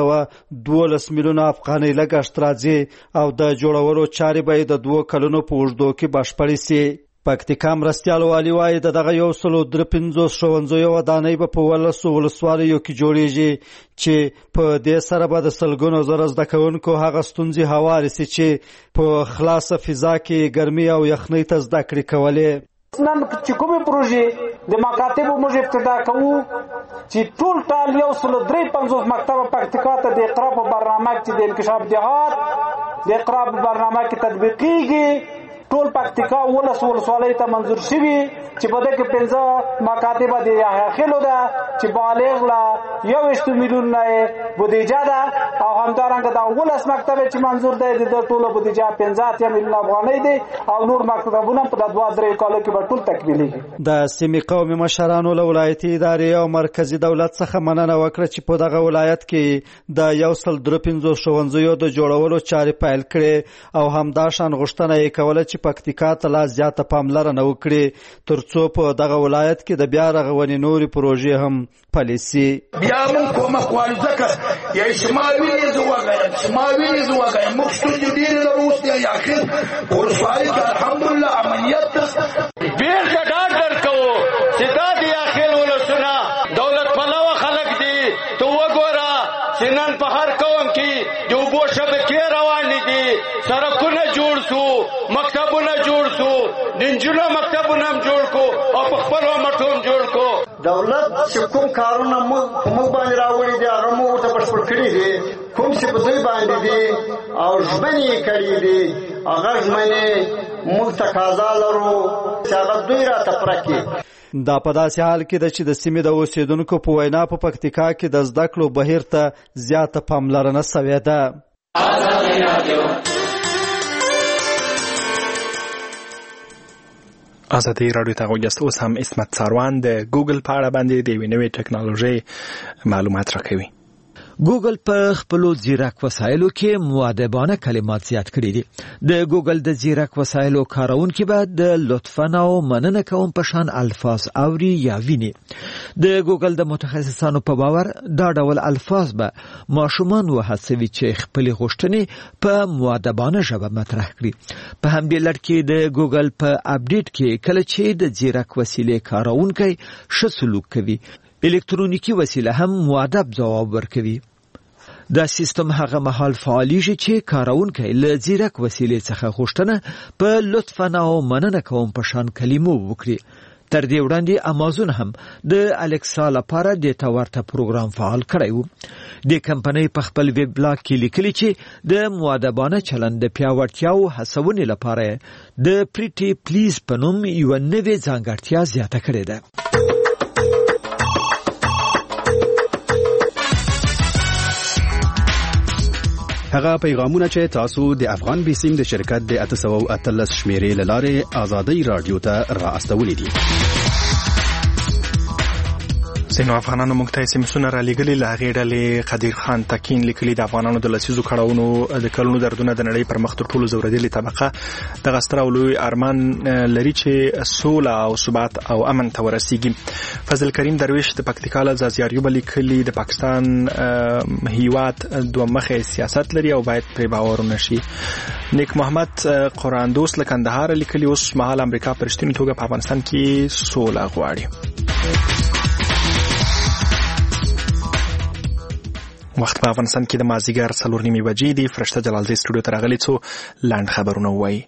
612 میلیون افغانۍ لګښت راځي او د جوړولو چارې به د 2 کلونو په اوږدو کې بشپړې سي. پکتیکا مرستیال والی وایي دغه 153 ښوونځیو ودانۍ به په 12 ولسوالیو کې جوړیږي چې په دې سره به د سلګونو زره زده کوونکو هغه ستونزې هوارې سي چې په خلاصه فضا کې ګرمي او یخنۍ ته زده کړې کولې. نن چې کومې پروژې د مکاتبو موږ ابتدا کوو چې ټول 153 مکتب پکتیکا ته د اقرا په برنامه کې د انکشاف دهات د اقرا په برنامه کې تطبیقیږي. ټول پکتیکا ولسوالۍ ته منظور شوي چې په دې کې 15 مکاتب د یحیی خیلو ده چې بالغ لا 1 میلیون نه بودیجه ده او همدارنګه د 12 مکتب چې منظور ده د ټولو بودیجه 15 میلیون افغانۍ ده او نور مکتبونه په 2-3 کالو کې به ټول تکمیلېږي. د سیمې قومي مشرانو له ولایتي ادارې او مرکزی دولت څخه مننه وکړه چې په دغه ولایت کې د 153 ښوونځیو د جوړولو چارې پیل کړې او همداشان غوښتنه یې کوله چې پکتیکا ته لا زیاته پاملرنه وکړي ترڅو په دغه ولایت کې د بیا رغونې نورې پروژې هم پلي سي. بیا موږ کومه غواړو ځکه یا شمال وینې زه وګایم موږ ستونزې ډېرې لرو اوس د یاخیر ولسوالۍ کې الحمدلله امنیت ته بیرته ډاډ درکوو چې دا د یاخیل ولسونه دولت پلوه خلک دي. ته وګوره چې نن په هر قوم کې د اوبو شبکې روانې دي، سړکونه جوړ شو، مکتبونه جوړ شو، د نجونو مکتبونه هم جوړ کو او په خپلو مټو هم جوړ کو. دولت چې کوم کارونه موږ باندې راوړي دي هغه موږ ورته بشپړ کړي دي. کوم چې په دوی باندې دي او ژمنې یې کړي دي هغه ژمنې موږ تقاضا لرو چې هغه دوی راته پوره کړي. دا په داسې حال کې ده چې د سیمې د اوسیدونکو په وینا په پکتیکا کې د زده کړو بهیر ته زیاته پاملرنه شوې ده. آزادی رادیو ته غوږ اوس هم اسمت ساروان د ګوګل په اړه باندې د یوې نوې ټکنالوژي معلومات راکوي. ګوګل په خپلو ځیرک وسایلو کې مؤدبانه کلمات زیات کړي دي. د ګوګل د ځیرک وسایلو کارونکي به د لطفاً او مننه کوم په شان الفاظ اوري یا ویني. د ګوګل د متخصصانو په باور دا ډول الفاظ به ماشومان وهڅوي چې خپل غوښتنې په مؤدبانه ژبه مطرح کړي. په همدې لړ کې د ګوګل په اپډیټ کې کله چې د ځیرک وسیلې کارونکي ښه سلوک کوي، الکترونیکی وسیله هم مؤدب جواب ورکوي. دا سیستم هغه مهال فعالیږي چې کارونکي له ځیرک وسیلې څخه غوښتنه په لطفاً او مننه کوم په شان کلمو وکړي. تر دې وړاندې امازون هم د الکسا لپاره د تورته پروګرام فعال کړی و. د کمپنۍ په خپل ویب بلاګ کې لیکلي چې د مؤدبانه چلند د پیاوړتیا او هڅونې لپاره د پریټي پلیز په نوم یو نوې ځانګړتیا زیاته کړې ده. هغه پیغامونه چې تاسو د افغان بیسیم د شرکت د 813 شمیرې لاره آزادی رادیو ته را استولې دي. ځینو افغانانو موږ ته SMS را لېږلي له هغې ډلې قدیر خان تکین لیکلي د افغانانو د لسیزو کړاوونو د کلونو دردونه د نړۍ پر مخ تر ټولو زورېدلې طبقه دغه ستر او لوی ارمان لري چې سوله او ثبات او امن ته ورسیږي. فضل کریم درویش د پکتیکا له ځاځیاریوبه لیکلي د پاکستان هیواد دوه مخی سیاست لري او باید پرې باور ونشي. نیک محمد قرآن دوست له کندهار لیکلي اوس مهال امریکا په رښتینې توګه په افغانستان کې سوله غواړي. وخت په افغانستان کې د مازیګر 4:30 بجې دی. فرشته جلالزی سټوډیو ته راغلي څو لاند خبرونه وایي.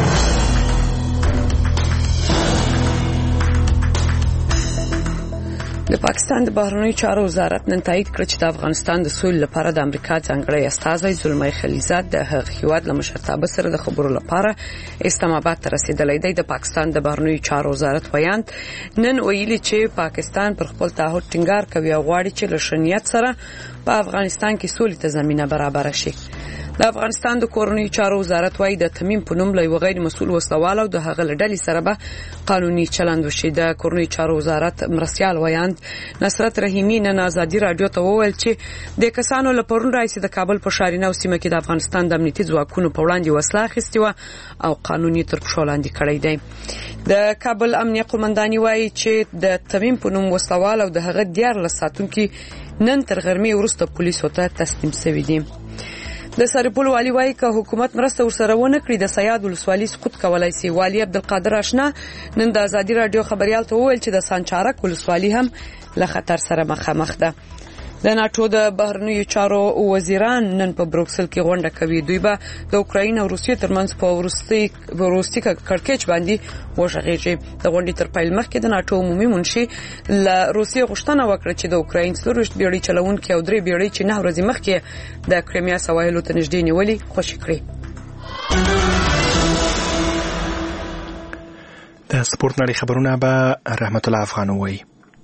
د پاکستان د بهرنیو چارو وزارت نن تایید کړ چې د افغانستان د سولې لپاره د امریکا ځانګړی استازی زلمی خلیزاد د هغه هیواد له مشرتابه سره د خبرو لپاره اسلام آباد ته رسیدلی دی. د پاکستان د بهرنیو چارو وزارت بیان نن ویلي چې پاکستان پر خپل تعهد ټینګار کوي او غواړي چې له شنیت سره په افغانستان کې سولې ته زمينه برابر شي. د افغانستان د کورنیو چارو وزارت وايي د تمیم په نوم له غیر مسؤل وسلوال او د هغه لړۍ سره به قانوني چلند وشي. د کورنیو چارو وزارت مرستيال ویاند نصرت رحیمی نن آزادي رادیو ته وویل چې د کسانو لپاره راځي د کابل په شارینه او سیمه کې د افغانستان د امنیتي ځواکونو په وړاندې وسله اخیستې و او قانوني تر پښو لاندې کړی دی. د کابل امنیه قومنداني وايي چې د تمیم په نوم وسلوال او د هغه 14 ساتونکو نن تر غرمې وروسته پولیسو ته تسلیم شوي دي. د سرپل والی وايي که حکومت مرسته ورسره ونه کړي د سیاد ولسوالۍ سقوط کولای شي. والی عبدالقادر آشنا نن د آزادي رادیو خبريال ته وویل چې د سانچارک ولسوالۍ هم له خطر سره مخامخ ده. د ناتو د بهرنیو چارو وزیران نن په بروکسل کې غونډه کوي. دوی به د اوکراین او روسیې ترمنځ په وروستي کړکېچ باندې وشغېږي. د غونډې تر پیل مخکې د ناتو عمومي منشي له روسیې غوښتنه وکړه چې د اوکراین 4 بیړۍ چلونکي او 3 بیړۍ چې 9 ورځې مخکې د کریمیا سواحلو ته نږدې نیولې خوشي کړي. د سپورت نړۍ خبرونه به رحمت الله افغان وایي.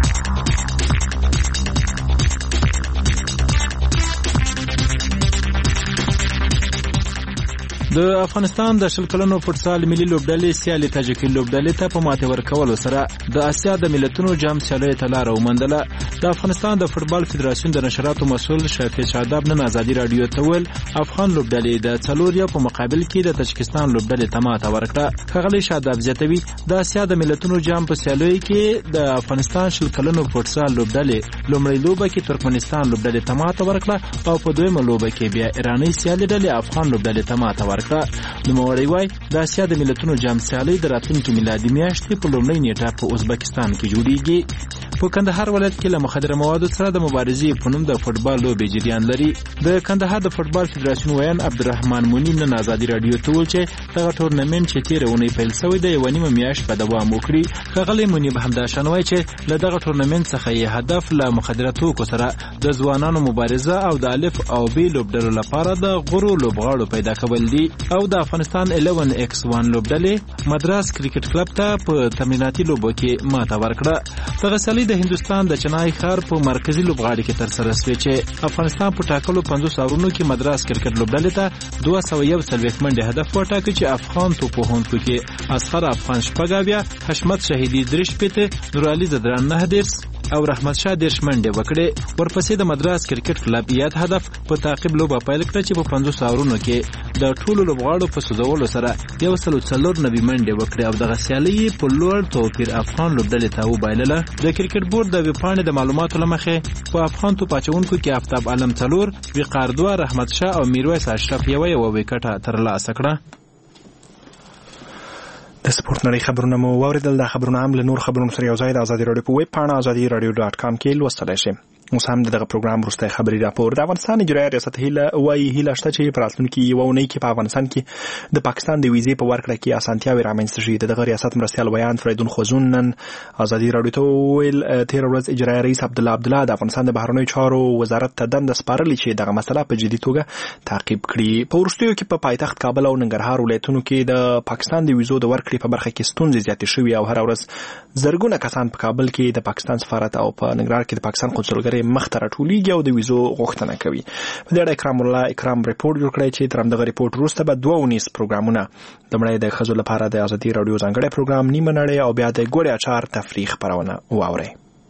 د افغانستان د 10 کلنو فوتسال ملي لوبډلې سیالي تاجکي لوبډلې ته په ماته ورکولو سره د آسیا د ملتونو جام سیالي ته لار وموندله. د افغانستان د فوتبال فدراسیون د نشراتو مسؤل شفیع شاداب نن آزادي رادیو ته ویل افغان لوبډلې د څلوریا په مقابل کې د تاجکستان لوبډلې ته ماته ورکړه. خغلی شاداب زیاتوي د آسیا د ملتونو جام په سیالي کې د افغانستان 10 کلنو فوتسال لوبډلې لومړی لوبه کې ترکمنستان لوبډلې ته ماته ورکړه او په دویمه لوبه کې بیا ایرانی سیالي ډلې افغان لوبډلې ته ماته ورکړه. نوموړی وايي د آسیا د ملتونو جام سیالي د راتلونکي میلادي میاشتې په لومړۍ نیټه په ازبکستان کې جوړیږي. په کندهار ولایت کې له مخدره موادو سره د مبارزې په نوم د فوتبال لوبې جریان لري. د کندهار د فوتبال فدراسیون ویان عبدالرحمن مونی نن آزادي رادیو ته ویل چې دغه ټورنمنت چې تیر اونۍ پیل شوی دی یو نیمه میاشت په دوام وکړي. خغلی مونی به همدا شان وایي چې له دغه ټورنمنت څخه یې هدف له مخدره توکو سره د ځوانانو مبارزه او د الف او بی لوبډلو لپاره د غورو لوبغاړو پیدا کول دي. او د افغانستان 11x1 لوبډلې مدراس کرکټ کلب ته په تمریناتي لوبو کې ماته ورکړه. دغه سیالي د هندستان د چنای ښار په مرکزی لوبغاړي کې تر سره شوه چې افغانستان په ټاکلو 50 اورونو کې مدراس کرکټ لوبډلې ته 201 منډه هدف وټاکه چې افغان توپوهونکو کې اصغر افغان شپږاویا، حشمت شهیدی درش پته، نور علي زدران 9 او رحمت شاه دیرش منډه وکړه. ورپسې د مدراس کرکټ کلب یاد هدف په تعقیب لوبه پیل کړه چې په 50 اورونو کې د ټولو لوبغاړو په سوزولو سره 140 منډه وکړه او دغه سیالي په لوړ توپیر افغان لوبډلې ته وبایلله. د کرکټ بورډ د وپاڼې د معلوماتو لمخې په افغان توپ اچونکو کې آفتاب عالم 4، وقار 2، رحمت شاه او میرویس اشرف یو وکټه ترلاسه کړه. د سپورت نړۍ خبرونه مو واوریدل. د خبرونه هم له نور خبرونو سره یو ځای د آزادي رادیو په ویب پاڼه azadiradio.com کې لوستلی شئ. اوس هم دغه پروګرام وروستی خبري راپور. د افغانستان اجرایي ریاست هیله شته چې په راتلونکي یوه اونۍ کې په افغانستان کې د پاکستان د ویزې په ورکړه کې اسانتیاوې رامنځته شي. دغه ریاست مرستیال ویان فریدون خوزون نن آزادي رادیو ته وویل تېره ورځ اجرایي رئیس عبدالله د افغانستان د بهرنیو چارو وزارت ته دنده سپارلې چې دغه مسله په جدي توګه تعقیب کړي. په وروستیو کې په پایتخت کابل او ننګرهار ولایتونو کې د پاکستان د ویزو د ورکړې په برخه کې ستونزې زیاتې شوي او هر ورځ زرګونه کسان په کابل کې د پاکستان سفارت او په ننګرهار کې د پاکستان قونسلګرۍ مخ ته راټولېږي او د ویزو غوښتنه کوي. په دې اړه اکرام ریپورت جوړ کړی چې تر همدغه ریپورت وروسته به 2 پروګرامونه لومړی د ښځو لپاره د آزادي رادیو ځانګړی پروګرام نیمه نړۍ او بیا د ګوړې اچار تفریح خپرونه واورئ.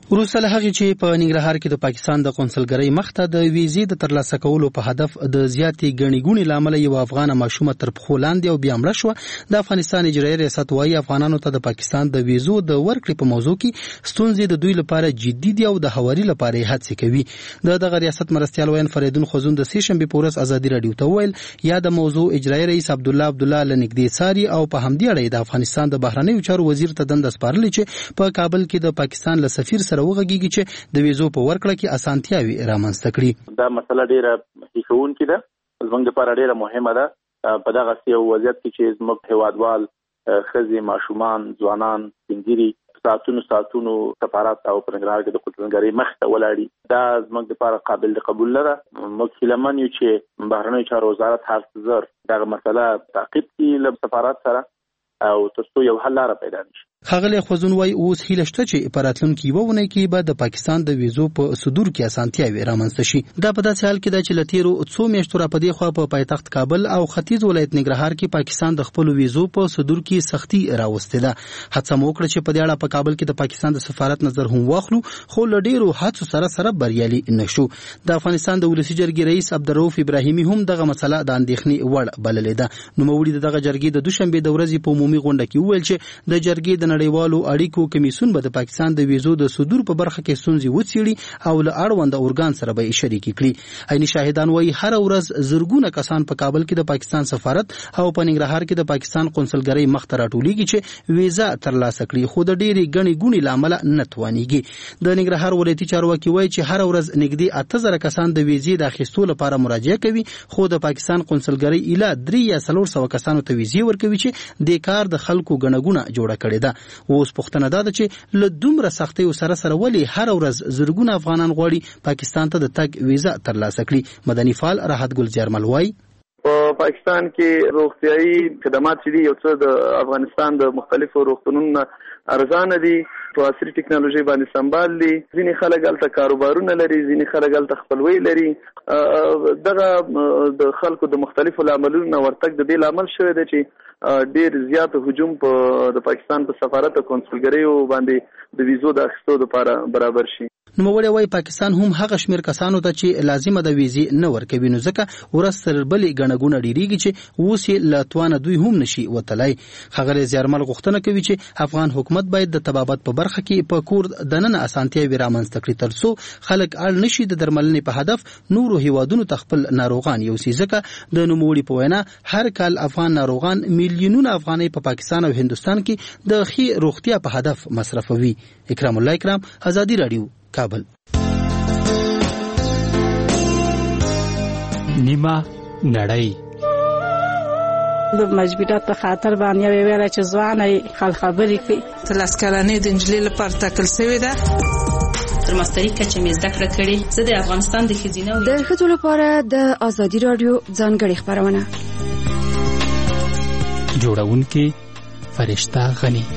وروسته له هغې چې په ننګرهار کې د پاکستان د قونسلګرۍ مخته د ویزې د ترلاسه کولو په هدف د زیاتې ګڼې ګوڼې له امله یو افغانه ماشومه تر پښو لاندې او بیا مړه شوه. د افغانستان اجرایي ریاست وایي افغانانو ته د پاکستان د ویزو د ورکړې په موضوع کې ستونزې د دوی لپاره جدي دي او د هواري لپاره یې هڅې کوي. دغه ریاست مرستیال وین فریدون خزون د سې شنبې په ورځ ازادي راډیو ته وویل یا د موضوع اجرایي رئیس عبدالله له نږدې څاري او په همدې اړه د افغانستان د بهرنیو چارو وزیر ته دنده سپارلې چې په کابل کې د پاکستان له سفیر سره وغږیږي چې د ویزو په ورکړه کې اسانتیاوي رامنځته کړي. دا مسله ډیره هیښوونکې ده، زموږ لپاره ډیره مهمه ده. په دغه یو وضعیت کې چې زموږ هیوادوال ښځې، ماشومان، ځوانان، سپین ږیري ساعتونو سفارت او په ننګرهار کې د قونسلګرۍ مخ ته ولاړي، دا زموږ لپاره قابل د قبول نه ده. موږ هیلهمن یو چې بهرنیو چارو وزارت هر څه زر دغه مسله تعقیب کړي له سفارت سره او ترڅو یو حل لاره پیدا نشي. ښاغلی خوځون وایي اوس هیله شته چې په راتلونکي یوه اونۍ کې به د پاکستان د ویزو په صدور کې اسانتیاوې رامنځته شي. دا په داسې حال کې ده چې له تېرو څو میاشتو راپدې خوا په پایتخت کابل او ختیځ ولایت ننګرهار کې پاکستان د خپلو ویزو په صدور کې سختي راوستې ده. هڅه مو وکړه چې په دې اړه په کابل کې د پاکستان د سفارت نظر هم واخلو، خو له ډېرو هڅو سره بریالي نه شو. د افغانستان د ولسي جرګې رئیس عبدالرؤف ابراهیمي هم دغه مسله د اندېښنې وړ بللې ده. نوموړي د دغه جرګې د دوشنبې د ورځې په عمومي غونډه کې وویل چې د جرګې د نړیوالو اړیکو کمیسیون به د پاکستان د ویزو د صدور په برخه کې ستونزې وڅېړي او له اړونده ارګان سره به یې شریکې کړي. عیني شاهدان وایي هر ورځ زرګونه کسان په کابل کې د پاکستان سفارت او په ننګرهار کې د پاکستان قونسلګرۍ مخ ته راټولیږي چې ویزا ترلاسه کړي، خو د ډېرې ګڼې ګوڼې له امله نه توانېږي. د ننګرهار ولایتي چارواکي وایي چې هر ورځ نږدې 8000 کسان د ویزې د اخیستو لپاره مراجعه کوي، خو د پاکستان قونسلګرۍ ایله 3 یا 400 کسانو ته ویزې ورکوي چې د کار د خلکو ګڼه ګوڼه جوړه کړې ده. اوس پوښتنه ده چې له دومره سختیو سره ولې هر ورځ زرګونه افغانان غواړي پاکستان ته د تګ ویزا ترلاسه کړي. مدني فعال راحت ګل زیارمل وایي په پاکستان کې روغتیايي خدمات چې دي یو څه د افغانستان د مختلفو روغتونونو ارزانه دي، په عصري ټکنالوژي باندې سمبال دي. ځینې خلک هلته کاروبارونه لري، ځینې خلک هلته خپلوي لري. دغه د خلکو د مختلفو لاملونو ورتګ د دې لامل شوی دی چې ډیر زیات هجوم په د پاکستان په سفارت او قونسلګریو باندې د ویزو د اخیستو لپاره برابر شي. نوموړی وایي پاکستان هم هغه شمیر کسانو ته چې لازمه د ویزې نه ورکوي، نو ځکه ورځ تر بلې ګڼه ګوڼه ډېرېږي چې اوس یې له توانه دوی هم نشي وتلی. ښاغلی زیارمل غوښتنه کوي چې افغان حکومت باید د طبابت په برخه کې په کور دننه اسانتیاوې رامنځته کړي ترڅو خلک اړ نشي د درملنې په هدف نورو هیوادونو ته خپل ناروغان یوسي. ځکه د نوموړي په وینا هر کال افغان ناروغان میلیونونه افغانۍ په پاکستان او هندوستان کې د ښې روغتیا په هدف مصرفوي. اکرام الله اکرام، ازادي راډیو، کابل. نیمه نړۍ د مجبورات په خاطر باندې ویل چې ځواني خل خبرې کوي. تلاس کلنې د انجلۍ لپاره ټاکل شوې ده. تر ماستري کچه مې زده کړه کړې. زه د افغانستان د ښځینه د ښځو لپاره د ازادي راډیو ځانګړې خپرونه جوړونکې فرشته غني.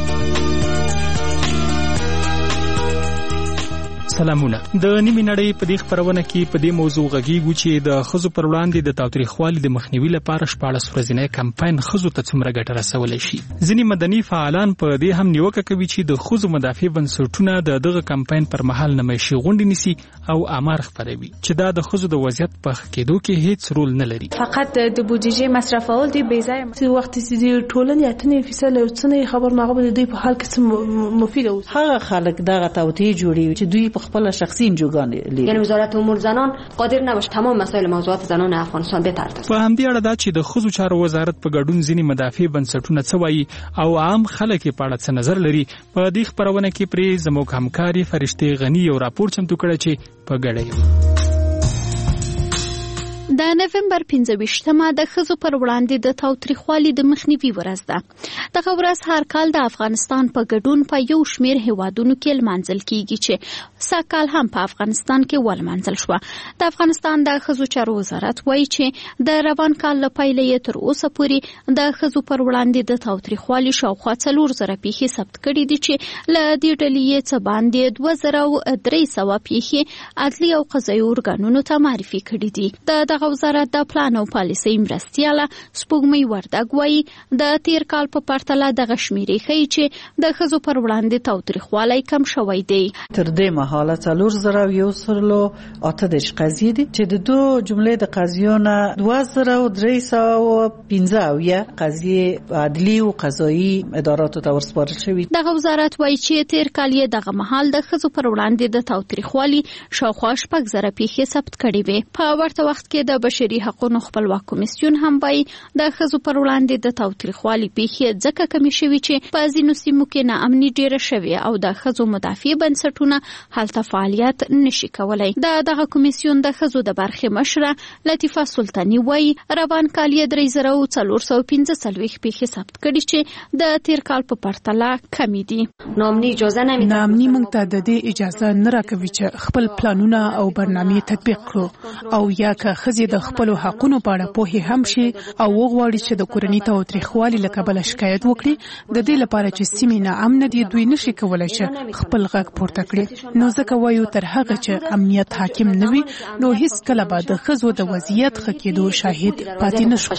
سلامونه. د نیمې نړۍ په دې خپرونه کې په دې موضوع غږیږو چې د ښځو پر وړاندې د تاوتریخوالي د مخنیوي لپاره 14 ورځنی کمپاین ښځو ته څومره ګټه رسولی شي. ځینې مدني فعالان په دې هم نیوکه کوي چې د ښځو مدافع بنسټونه د دغه کمپاین پر مهال نمایشي غونډې نیسي او آمار خپروي چې دا د ښځو د وضعیت په ښه کېدو کې هیڅ رول نه لري. فقط د بودیجې مصرفول دي بې ځایه. چې وخت چې د ټولنې 8% له څنګه خبر ماغه د دوی په حال کې مفید اوس هغه خلک دغه توطئه جوړي چې دوی په خپل شخصي انجوګان لري. یعنی وزارت امور زنان قادر نباشه تمام مسائل موضوعات زنان افغانستان به ترتیب. په همدې اړه دا چې د ښځو چارو وزارت په ګډون ځینې مدافع بنسټونه څه وایي او عام خلک په اړه څه نظر لري، په دې خپرونه کې پرې زموږ همکاري فرشته غني یو راپور چمتو کړی چې په ګډه د نومبر 15مه د ښځو پر وړاندې د تاوتریخوالي د مخنیوي ورځ ده. دغه ورځ هر کال د افغانستان په ګډون په یو شمیر هیوادونو کې لمانځل کیږي چې سږکال هم په افغانستان کې ولمانځل شوه. د افغانستان د ښځو چارو وزارت وایي چې د روان کال له پیلې تر اوسه پورې د ښځو پر وړاندې د تاوتریخوالي شاوخوا 4,000 پیښې ثبت کړي دي چې له دې ډلې څخه باندې 2,300 پیښې عدلي او قضایي ارګانونو ته معرفي کړي دي. دغه دغه وزارت د پلان او پالیسۍ مرستیاله سپوږمۍ وردګ وایي د تیر کال په پرتله دغه شمیرې ښیي چې د ښځو پر وړاندې تاوتریخوالی کم شوی دی. تر دې مهاله 4,108 قضیې دي چې د دوه جملې د قضیو نه 2,315 قضیې عدلي او قضایي اداراتو ته ورسپارل شوي. دغه وزارت وایي چې تیر کال یې دغه مهال د ښځو پر وړاندې د تاوتریخوالي شاوخوا 6,000 پیښې ثبت کړې وې. په ورته وخت کې د بشري حقوقو خپلواک کمیسیون هم وایي د ښځو پر وړاندې د تاوتریخوالي پیښې ځکه کمې شوي چې په ځینو سیمو کې ناامني ډیره شوې او د ښځو مدافع بنسټونه هلته فعالیت نشي کولای. دغه کمیسیون د ښځو د برخې مشره لطیفه سلطانی وایي روان کال یې 3,415 پیښې ثبت کړي چې د تیر کال په پرتله کمې دي. ناامني موږ ته د دې اجازه نه راکوي چې خپل پلانونه او برنامې تطبیق کړو او یا که ښځې د خپل حقوقو په اړه پوهې هم شي او وغواړي چې د کورنۍ تاوتریخوالي له کبله شکایت وکړي د دې لپاره چې سیمې ناامنه دي دوی نشي کولای چې خپل غږ پورته کړي. نو ځکه وایو تر هغه چې امنیت حاکم نه وي نو هیڅ کله به د ښځو د وضعیت ښه کېدو شاهد پاتې نشو.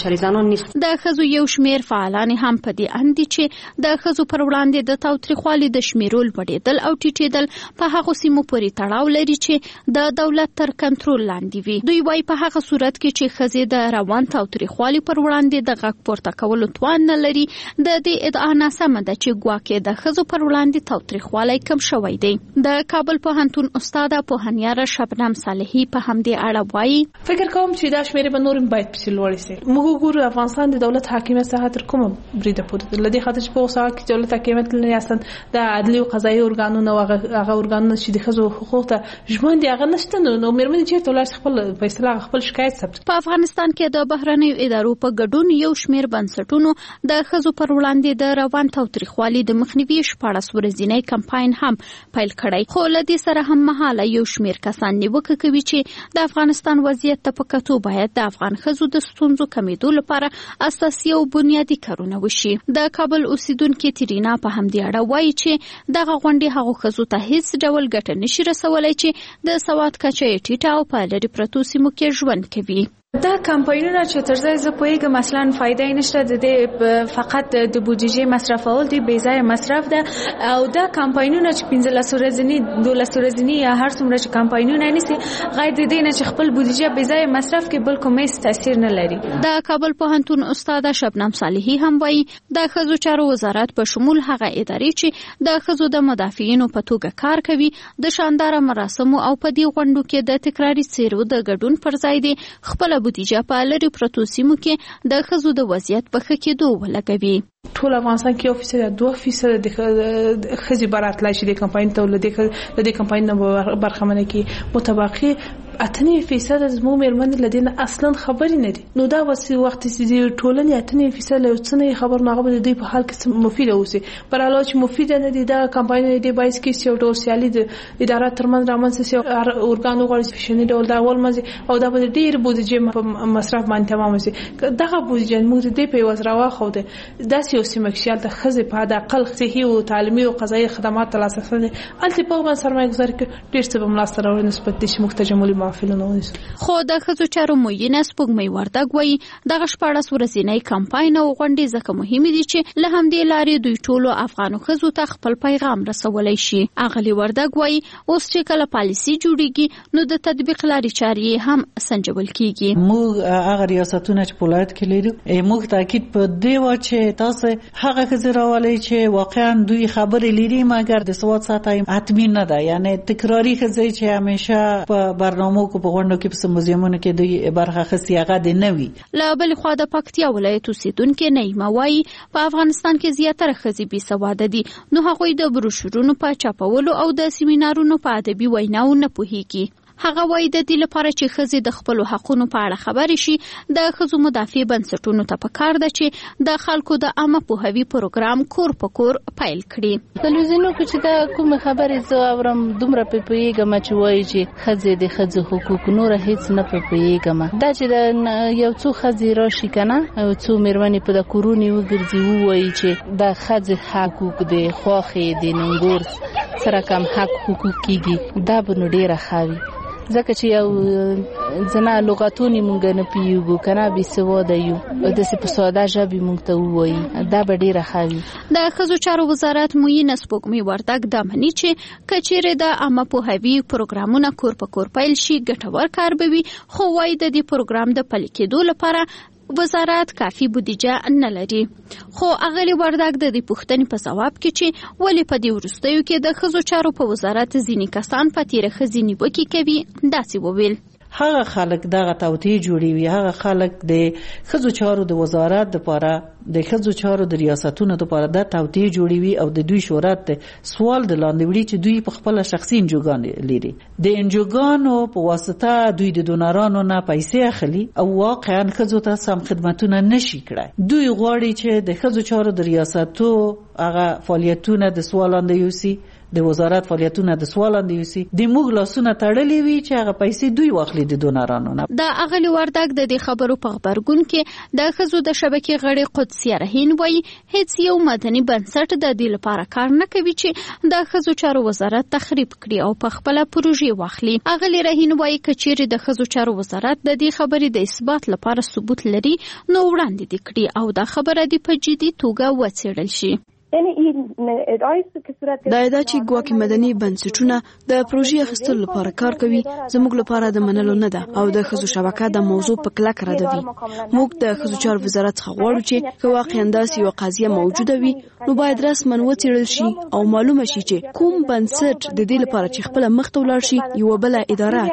د ښځو یو شمیر فعالان هم په دې اند دي چې د ښځو پر وړاندې د تاوتریخوالي د شمیرو لوړېدل او ټیټېدل په هغه سیمو پورې تړاو لري چې د دولت تر کنټرول لاندې وي. دوی وايي په هغه صورت کې چې ښځې د روان تاوتریخوالي پر وړاندې د غږ پورته کولو توان نه لري د دې ادعا ناسمه ده چې ګواکې د ښځو پر وړاندې تاوتریخوالی کم شوی دی. د کابل پوهنتون استاده پوهنیاره شبنم صالحي په همدې اړه وایي فکر کوم چې دا شمیرې به نور باید پسې لوړې شي. موږ وګورو افغانستان د دولت حاکمیت څخه تر کومه بریده پورې لدې خاطر چې په اوسه کې دولت حاکمیت لري اصلا د عدلي او قضایي ارګانونو هغه ارګانونه چې د ښځو حقوق ته ژمن دي هغه نشته. نو مېرمنې چې ټول خپل فیصله خپل شکایت ثبت. په افغانستان کې د بهرنیو ادارو په ګډون یو شمیر بنسټونو د ښځو پر وړاندې د روان تاوتریخوالي د مخنیوي 14 ورځنی کمپاین هم پیل کړی. خو له دې سره هم مهاله یو شمیر کسان نیوکه کوي چې د افغانستان وضعیت ته په کتو باید د افغان ښځو د ستونزو کمیدو لپاره اساسي او بنیادی کارونه وشي. د کابل اوسیدونکو تیرینا په همدې اړه وایي چې دغه غونډې هغه ښځو ته هیڅ ډول ګټه نشي رسولای چې د سواد کچه یې ټیټه او په لرې پرتو سیمو کې ژوند کوي. دا کمپاینونه چې تر ځای زه پوهیږم مثلا فایده یې نشته د فقط د بودیجې مصرفول دي بې ځایه مصرف ده او دا کمپاینونه چې 15 ورځنی 12 ورځنی یا هر څومره چې کمپاینونه نيسي غیر د دې نه چې خپل بودیجه بې ځایه مصرف کې بل کوم هیڅ تاثیر نه لري. د کابل پوهنتون استاده شبنم صالحي هم وایي د ښځو چارو وزارت په شمول هغه ادارې چې د ښځو د مدافعینو په توګه کار کوي د شاندار مراسمو او په دې غونډو کې د تکراري څیرو د ګډون پر ځای دي خپل بودیجه په لري پروتو سیمو کې د ښځو د وضعیت په ښه کېدو ولګوي. ټول افغانستان کې 2% د ښځې براتلای شي د کمپاین ته د کمپاین نه برخمنه کې متبقي 8% زموږ مېرمنې لدین اصلا خبرې نه دي. نو دا وخت چې ټولنې 8% له څنګه خبر نه غوډه دی په حال کې مفید اوسي پر علاوه چې مفید نه دي دا کمپاین دی بایس کې یو ډول سیالي د ادارې ترمن رامنځته شي اورګان غوړي فشنې ډول دا ول مزي او دا به ډیر بودیجه مصرف باندې تمام شي. دغه بودیجه موږ دې په وزراوه خو ده د سیاسي مکشیال د خزې په د اقل صحي او تعلیمي او قضایي خدمات ترلاسه کړي الته په باندې سرمایه گذاري کې ډیر څه به ملاسته راوړي نسبت د مختجمولي خو د ښځو چارو معینه سپوږمۍ وردګ وایي دغه 14 ورځنی کمپاین او غونډې ځکه مهمې دي چې له همدې لارې دوی ټولو افغانو ښځو ته خپل پیغام رسولای شي. اغلی وردګ وایي اوس چې کله پالیسي جوړیږي نو د تطبیق لارې چارې هم سنجول کیږي. موږ هغه ریاستونه چې ولایت کې لري موږ تاکید په دی و چې تاسو هغه ښځې راولئ چې واقعا دوی خبرې لري مګر د سواد ساتای حتمی نه ده یعنی تکراری ښځې چې همیشه په برنامه کو په غونډو کې په موزیمونو کې دوی برخه خسي هغه د نوي. لا بل خو د پکتیا ولایت اوسیدونکو نعیمه وایي په افغانستان کې زیاتره ښځې بې سواده دي نو هغه د بروشورونو په چاپولو او د سیمینارونو په ادبي ویناو نه پوهیږي. هغه وایي د دې لپاره چې ښځې د خپل حقوقو په اړه خبرې شي د ښځو مدافع بنسټونو ته پکار ده چې د خلکو د عامه پوهاوي پروګرام کور په کور پیل کړي. تلویزیونو کې چې دا کوم خبرې زه اورم دومره پېږم چې وایي چې ښځې د ښځو حقوق نور هیڅ نه پېږم دا چې یو څو ښځې راشي کنه او څو مېرمنې په د کورونی وګرځي وایي چې د ښځې حقوق د خوخې د ننګور سره کم حق حقوق کیږي دا به نو ډیره خاوي ځکه چې یو ځنا لغاتونه مونږ نه پیوګو کنه به سواده یو د څه په ساده ژبه مونږ ته وایي دا به ډیره ښه د ښځو چارو وزارت موینه سپوږمۍ وردګ د منی چې کچېره د عامه پوهاوي پروګرامونه کور په کور پیل شي ګټور کار به وي خو وايي د دې پروګرام د پلي کېدو لپاره وزارت کافي بودیجه نه لري. خو اغلی وردګ د دې پوښتنې په ځواب کې چې ولې په دې وروستیو کې د ښځو چارو په وزارت ځینې کسان په تیره ښځې نیوکې کوي داسې وویل. هغه خلک دغه توطئه جوړوي، هغه خلک د ښځو چارو د وزارت لپاره د ښځو چارو د ریاستونو لپاره د توطئه جوړوي او د دوی شهرت سوال د لاندې وړي چې دوی په خپل شخصي انجوګان لري. د انجوګانو په واسطه دوی د دونرانو نه پیسې اخلي او واقعا ښځو ته سم خدمتونه نشي کړای. دوی غواړي چې د ښځو چارو د ریاستو هغه فعالیتونه د سوال لاندې یوسي، د وزارت فعالیتونه د سوال لاندې یوسي، د موږ لاسونه تړلې وي چې هغه پیسې دوی واخلي د دونرانو نه. د اغلی وردګ د دې خبرو په خبرګون کې د ښځو د شبکې غړي قدسیه رهین وایي هیڅ یو مدني بنسټ د دې لپاره کار نه کوي چې د ښځو چارو وزارت تخریب کړي او په خپل پروژې واخلي. اغلی رهین وایي کچېره د ښځو چارو وزارت د دې خبرې د اثبات لپاره ثبوت لري نو وړاندې دي کړي او دا خبره د په جدي توګه وڅېړل شي. دا ادعا چې ګواکې مدني بنسټونه د پروژې اخیستلو لپاره کار کوي زموږ لپاره د منلو نه ده او د ښځو شبکه د موضوع په کلک ردوي. موږ د ښځو چارو وزارت څخه غواړو چې که واقعا داسې یوه قضیه موجوده وي نو باید رسما وڅېړل شي او معلومه شي چې کوم بنسټ د دې لپاره چې خپله مخته ولاړ شي یوه بله اداره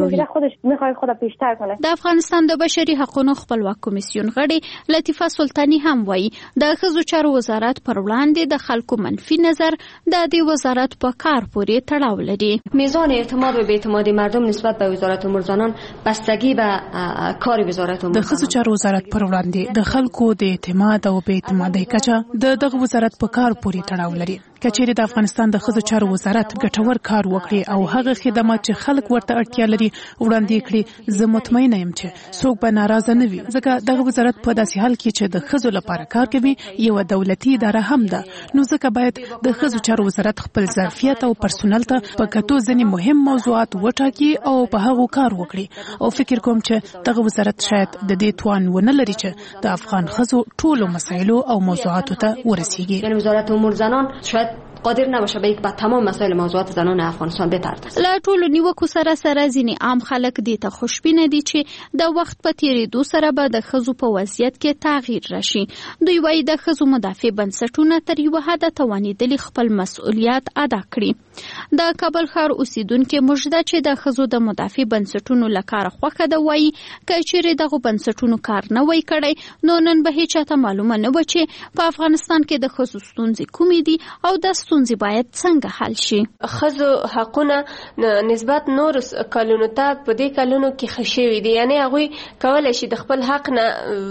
تخریبوي. د افغانستان د بشري حقوقو خپلواک کمیسیون غړي لطیفه سلطانی هم وایي د ښځو چارو وزارت پر وړاندې د خلکو منفي نظر د دې وزارت په کار پورې تړاو لري. میزان اعتماد و بی‌اعتمادی مردم نسبت به وزارت امور زنان بستگی به کار وزارت امور د ښځو چارو وزارت پر وړاندې د خلکو د اعتماد او بی‌اعتمادۍ کچه د دغه وزارت په کار پورې تړاو لري. کچېره د افغانستان د ښځو چارو وزارت ګټور کار وکړي او هغه خدمات چې خلک ورته اړتیا لري وړاندې کړي زه مطمئنه یم چې څوک به ناراضه نه وي ځکه دغه وزارت په داسې حال کې چې د ښځو لپاره کار کوي یو دولتي اداره هم ده نو ځکه باید د ښځو چارو وزارت خپل ظرفیت او پرسونل ته په کتو ځینې مهم موضوعات وټاکي او په هغو کار وکړي او فکر کوم چې دغه وزارت شاید د دې توان ونه لري چې د افغان ښځو ټولو مسایلو او موضوعاتو ته ورسیږي. یعنی وزارت امور زنان شاید قادر نباشه به یک به تمام مسائل موضوعات زنان افغانستان بپردازه. له ټولو نیوکو سره ځینې عام خلک دې ته خوشبینه دي چې د وخت په تیریدو سره به د ښځو په وضعیت کې تغییر راشي. دوی وایي د ښځو مدافع بنسټونه تر یوه حده توانېدلي خپل مسؤلیت ادا کړي. د کابل ښار اوسیدونکي مژده چې د ښځو د مدافع بنسټونو له کاره خوښه ده وایي که چیرې دغو بنسټونو کار نه وای کړی نو نن به هیچا ته معلومه نه وه چې په افغانستان کې د ښځو ستونزې کومې دي او د ستونزې باید څنګه حل شي. ښځو حقونه نسبت نور کلونو ته په دې کلونو کې ښه شوي دي یعنی هغوی کولی شي د خپل حق نه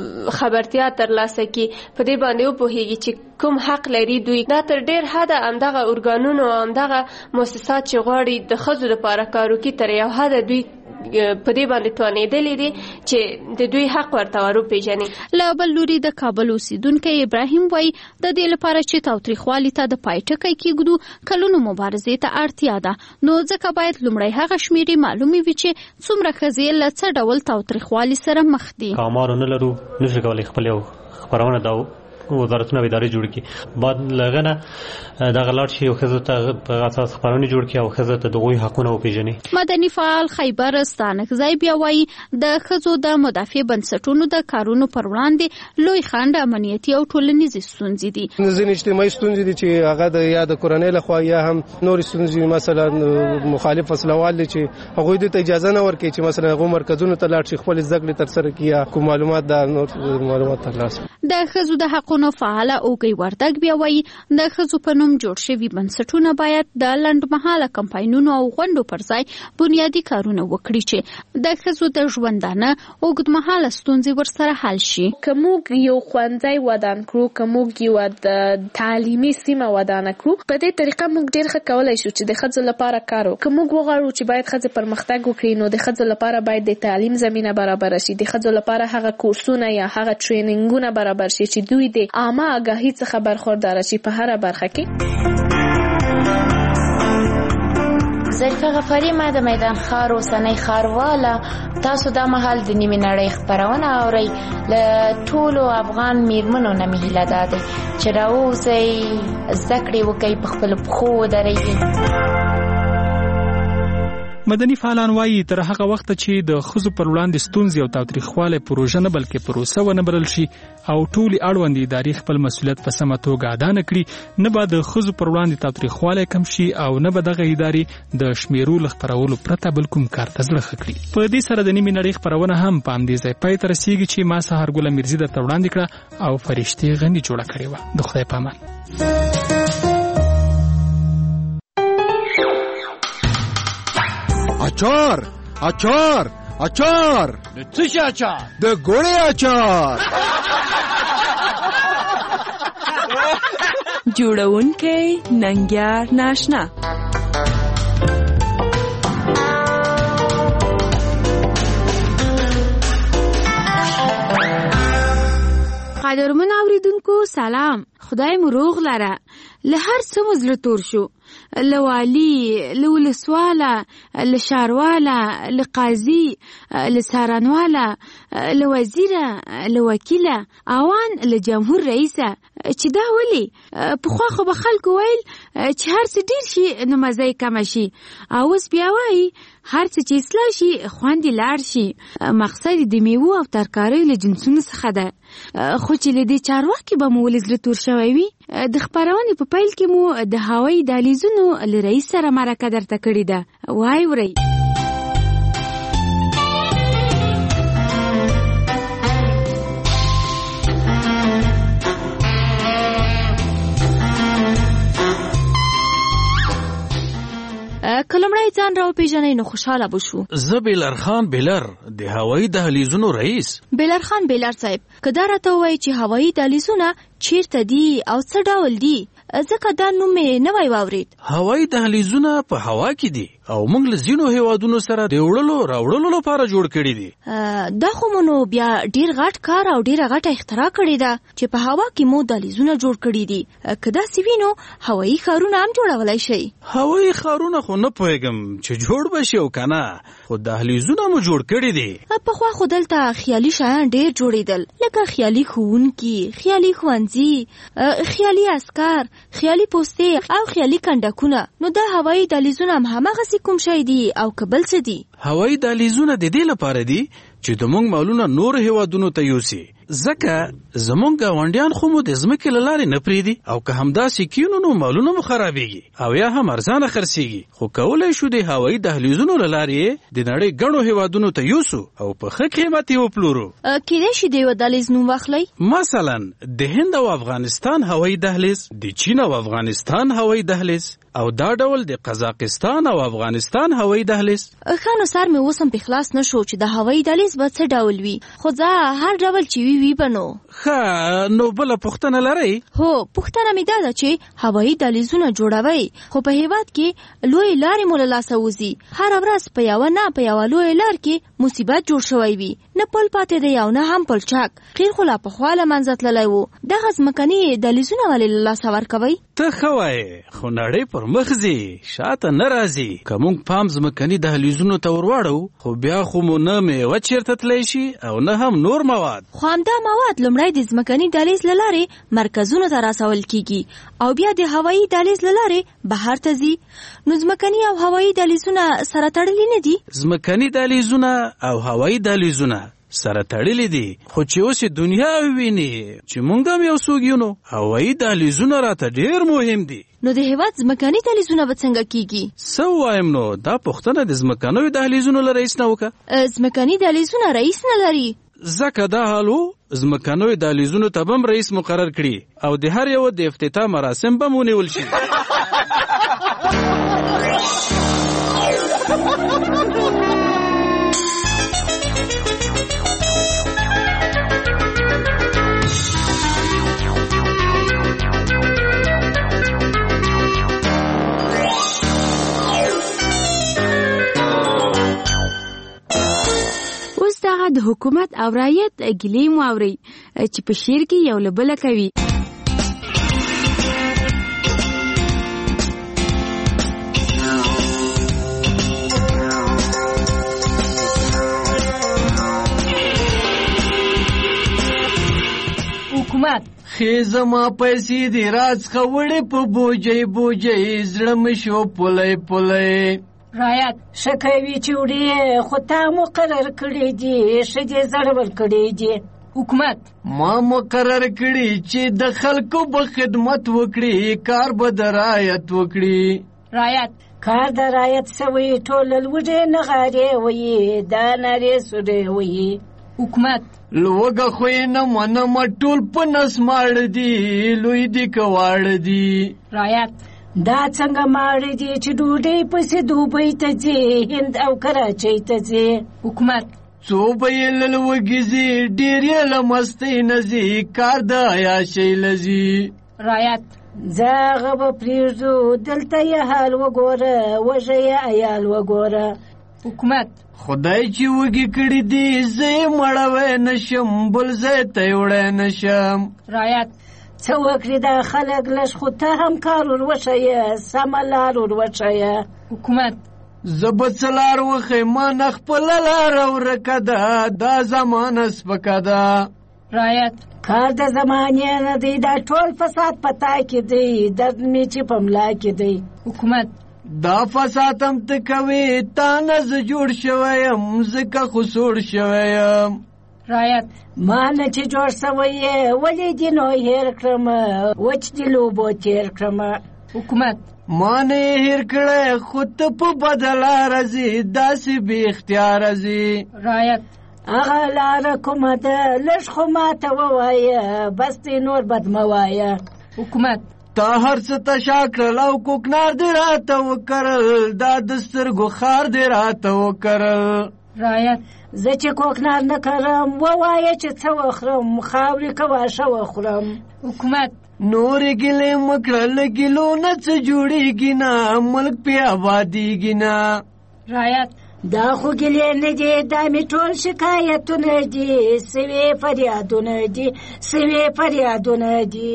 خبرتیا ترلاسه کړي په دې باندې وپوهیږي چې کوم حق لري دوی دا تر ډیر حده همدغه ارګانونو او همدغه مؤسسات چې غواړي د ښځو لپاره کار وکړي تر یو حده دوی په دې باندې توانېدلي دي چې د دوی حق ورته وروپېژني. له بل لوري د کابل اوسیدونکی ابراهیم وایي د دې لپاره چې تاوتریخوالي ته د پای ټکی کېږدو کلونو مبارزې ته اړتیا ده نو ځکه باید لومړی هغه شمیرې معلومې وي چې څومره ښځې له څه ډول تاوتریخوالي سره مخ دي. که آمارو نه لرو نشو کولی خپل یو خپرونه دا وزارتونه او ادارې جوړ کړي بعد له هغه نه دغه لاړ شي او ښځو ته په اساس خپرونې جوړ کړي او ښځو ته د هغوی حقونه وپېژني. مدني فعال خیبر ستانکزی بیا وایي د ښځو د مدافع بنسټونو د کارونو پر وړاندې لوی خنډ امنیتي او ټولنیزې ستونزې دي. ځینې اجتماعي ستونزې دي چې هغه د یا د کورنۍ لخوا یا هم نورې ستونزې مثلا مخالف وسلوال دي چې هغوی ته اجازه نه ورکوي چې مثلا هغو مرکزونو ته لاړ شي خپل زده کړې ترسره کړي یا کوم معلومات دا نور معلومات ترلاسه کړي. د ښځو د حقونو فعاله اوږی وردګ بیا وایي د ښځو په نوم جوړ شوي بنسټونه باید د لنډمهاله کمپاینونو او غونډو پر ځای بنیادي کارونه وکړي چې د ښځو د ژوندانه اوږدمهاله ستونزې ورسره حل شي. که موږ یو ښوونځی ودان کړو که موږ یو د تعلیمي سیمه ودانه کړو په دې طریقه موږ ډېر ښه کولی شو چې د ښځو لپاره کار وکړو. که موږ وغواړو چې باید ښځې پرمختګ وکړي نو د ښځو لپاره باید د تعلیم زمینه برابره شي، د ښځو لپاره هغه کورسونه یا هغه ټریننګونه برابر شي چې دوی د عامه آګاهي څخه برخوردار شي په هره برخه کې. ظریفه غفاری، ما د میدان ښار اوسنۍ ښارواله. تاسو دا مهال د نیمې نړۍ خپرونه اورئ. له ټولو افغان میرمنو نه مې هیله دا دی چې راووځئ، زده کړې وکړئ، په خپلو پښو ودرېږئ. مدني فعالان وایي تر هغه وخت چې د ښځو پر وړاندې ستونزې او تاوتریخوالی پروژه نه بلکې پروسه ونه بلل شي او ټولې اړوندې ادارې خپل مسؤلیت په سمه توګه ادا نه کړي، نه به د ښځو پر وړاندې تاوتریخوالی کم شي او نه به دغه ادارې د شمیرو له خپرولو پرته بل کوم کار ته زړه ښه کړي. په دې سره د نیمې نړۍ خپرونه هم په همدې ځای پای ته رسېږي چې ما سهارګله میرزي درته وړاندې کړه او فرښتې غني جوړه کړې وه. د خدای په امان. اچار اچار اچار د څه شي اچار؟ د ګوړې اچار. جوړونکی ننګیار ناشنا. قدرمن اوریدونکو سلام، خدای مو روغ لره. له هر څه مو زړه تور شو، له والي، له ولسواله، له ښارواله، له قاضي، له څارنواله، له وزیره، له وکیله، اوان له جمهور رئیسه. چې دا ولې پخوا خو به خلکو ویل چې هر څه ډېر شي نو مزه یې کمه شي، او اوس بیا وایي هر څه چې اصلاح شي خوند یې لاړ شي. مقصد د میوو او ترکاریو له جنسونو څخه ده. خو چې له دې چارواکي به مو ولې زړه تور شوی وي. د خپرونې په پیل کې مو د هوایي دهلیزونو له رئیس سره مرکه درته کړې ده. وای ورئ. کلمړی ځان راو پیژنې نو خوشاله بشو. زه بیلر خان بیلر د هوایي دهلیزونو رئیس. بیلر خان بیلر صاحب، که دا راته وایي چې هوایي دهلیزونه چیرته دي او څه ډول دي، ځکه دا نوم مې نه وای واورید. هوایي دهلیزونه په هوا کې دي او موږ له ځینو هیوادونو سره د وړلو راوړلو لپاره جوړ کړي دي. دا خو مونو بیا ډیر غټ کار او ډیره غټه اختراع کړې ده چې په هوا کې مو دهلیزونه جوړ کړي دي. که داسې وي نو هوایي ښارونه هم جوړولی شئ. هوایي ښارونه خو نه پوهېږم چې جوړ به شي او که نه، خو دهلیزونه مو جوړ کړي دي. پخوا خو دلته خیالي شیان ډیر جوړېدل، لکه خیالي ښوونکي، خیالي ښوونځي، خیالي عسکر، خیالي پوستې او خیالي کنډکونه. نو دا هوایي دهلیزونه هم همغسې کوم شی دي او که بل څه دي؟ هوایي دهلیزونه د دې لپاره دي چې زموږ مالونه نور هیوادونو ته یوسي، ځکه زموږ ګاونډیان خو مو د ځمکې له لارې نه پرېږدي، او که همداسې کینو نو مالونه مو خرابېږي او یا هم ارزانه خرڅېږي. خو کولی شو د هوایي دهلیزونو له لارې د نړۍ ګڼو هیوادونو ته یوسو او په ښه قیمت یې وپلورو. کیدای شي د یوه دهلیز نوم واخلئ؟ مثلا د هند او افغانستان هوایي دهلیز، د چین او افغانستان هوایي دهلیز، او دا ډول د قزاقستان او افغانستان هوایي دهلیز. ښه نو سر مې اوس هم پې خلاص نه شو چې د هوایي دهلیز به څه ډول وي، خو زه هر ډول چې وي به نو. ښه نو بله پوښتنه لرئ؟ هو، پوښتنه مې دا ده چې هوایي دهلیزونه جوړوئ، خو په هیواد کې لویې لارې مو له لاسه وځي. هره ورځ په یوه نه په یوه لویه لار کې مصیبت جوړ شوی وي، نه پل پاتې دی او نه هم پلچک. قیر خو لا پخوا له منځه تللی و. دغه ځمکني دهلیزونه ولې له لاسه ورکوئ؟ ته ښه وایې، خو نړۍ پر مخ ځي، شاته نه راځي. که موږ پام ځمکني دهلیزونو ته ورواړو، خو بیا خو مو نه میوه چیرته تلی شي او نه هم نور مواد. خو همدا مواد لومړی د ځمکني دهلیز له لارې مرکزونو ته رسول کیږي او بیا د هوایي دهلیز له لارې بهر ته ځي. نو ځمکني او هوایي دهلیزونه سره تړلي نه دي؟ ځمکني دهلیزونه او هوایي دهلیزونه سره تړلي دي، خو چې اوس دنیا وویني چې موږ هم یو څوک یو، نو هوایي دهلیزونه راته ډېر مهم دي. نو د هیواد ځمکني دهلیزونه به څنګه کیږي؟ څه ووایم نو، دا پوښتنه د ځمکنیو دهلیزونو له رئیس نه وکړه. ځمکني دهلیزونه رئیس نه لري؟ ځکه دا حال و، ځمکنیو دهلیزونو ته به هم رئیس مقرر کړي او د هر یو د افتتاح مراسم به ونیول شي. دغه د حکومت او رعیت ګیلې مو اورئ چې په شعر کې یو له بله کوي. حکومت خیزما پیسې دې راز خوړې په بوجۍ بوجۍ زړه مې شو پلی پلی. رایت شکوي چې وړې خو تا مقرر کړی دي ښځې زړول کړی دي. حکومت ما مقرر کړی چې د خلکو به خدمت وکړي کار به د رایت وکړي. رایت کار د رایت سوی ټول لوږې نغارې وي دا نارې سورې وي. حکومت لوږه خو یې نه منم ټول په نس ماړه دي لوی دي که واړه دي. رایت دا څنګه ماړه دي چې ډوډۍ پسې دوبۍ ته ځي هند او کراچۍ ته ځي. حکومت څو به یې له لوږې ځي ډېر یې له مستۍ نه ځي کار د عیاشۍ له ځي. رایت زه هغه به پرېږدو دلته یې حال وګوره وږه یې عیال وګوره. حکومت خدای چې وږي کړي دي زه یې مړوی نشم بل ځای ته یې وړی نشم. رایت څه وکړي دا خلک لږ خو ته هم کار ور وښیه سمه لار ور وښیه. حکومت زه به څه لار وښیم ما خپله لاره ورکه ده دا زمانه سپکه ده. رایت کار د زمانې نه دی دا ټول فساد پتا کې دی درد مې چې په ملا کې دی. حکومت دا فساد هم ته کوې تا نه زه جوړ شوی یم ځکه خو سوړ شوی یم. رایت ما نه چې جوړ شوی یې ولې دې نو هېر کړم وچ دې لوبو تېر کړم. حکومت ما نه یې هېر کړی خو ته په بدله راځې داسې بې اختیاره ځې. رایت هغه لاره کومه ده لږ خو ماته ووایه بس دې نور بد مه وایه. حکومت تا هر څه ته شا کړل او کوکنار دې راته وکرل دا د سترګو خار دې راته وکرل. رایت زه چې کوکنار نه کرم ووایه چې څه وخورم خاورې که واښه وخورم. حکومت نورې ګیلې مه کړه له ګیلو نه څه جوړېږي نه ملک پې آبادېږي نه. رایت دا خو ګیلې نه دي دا مې ټول شکایتونه دي سوې فریادونه دي سوې فریادونه دي.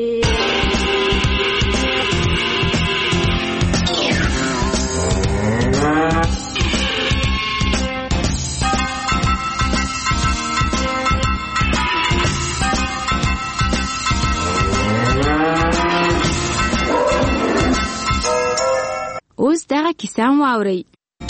اوس دغه کیسه هم واورئ.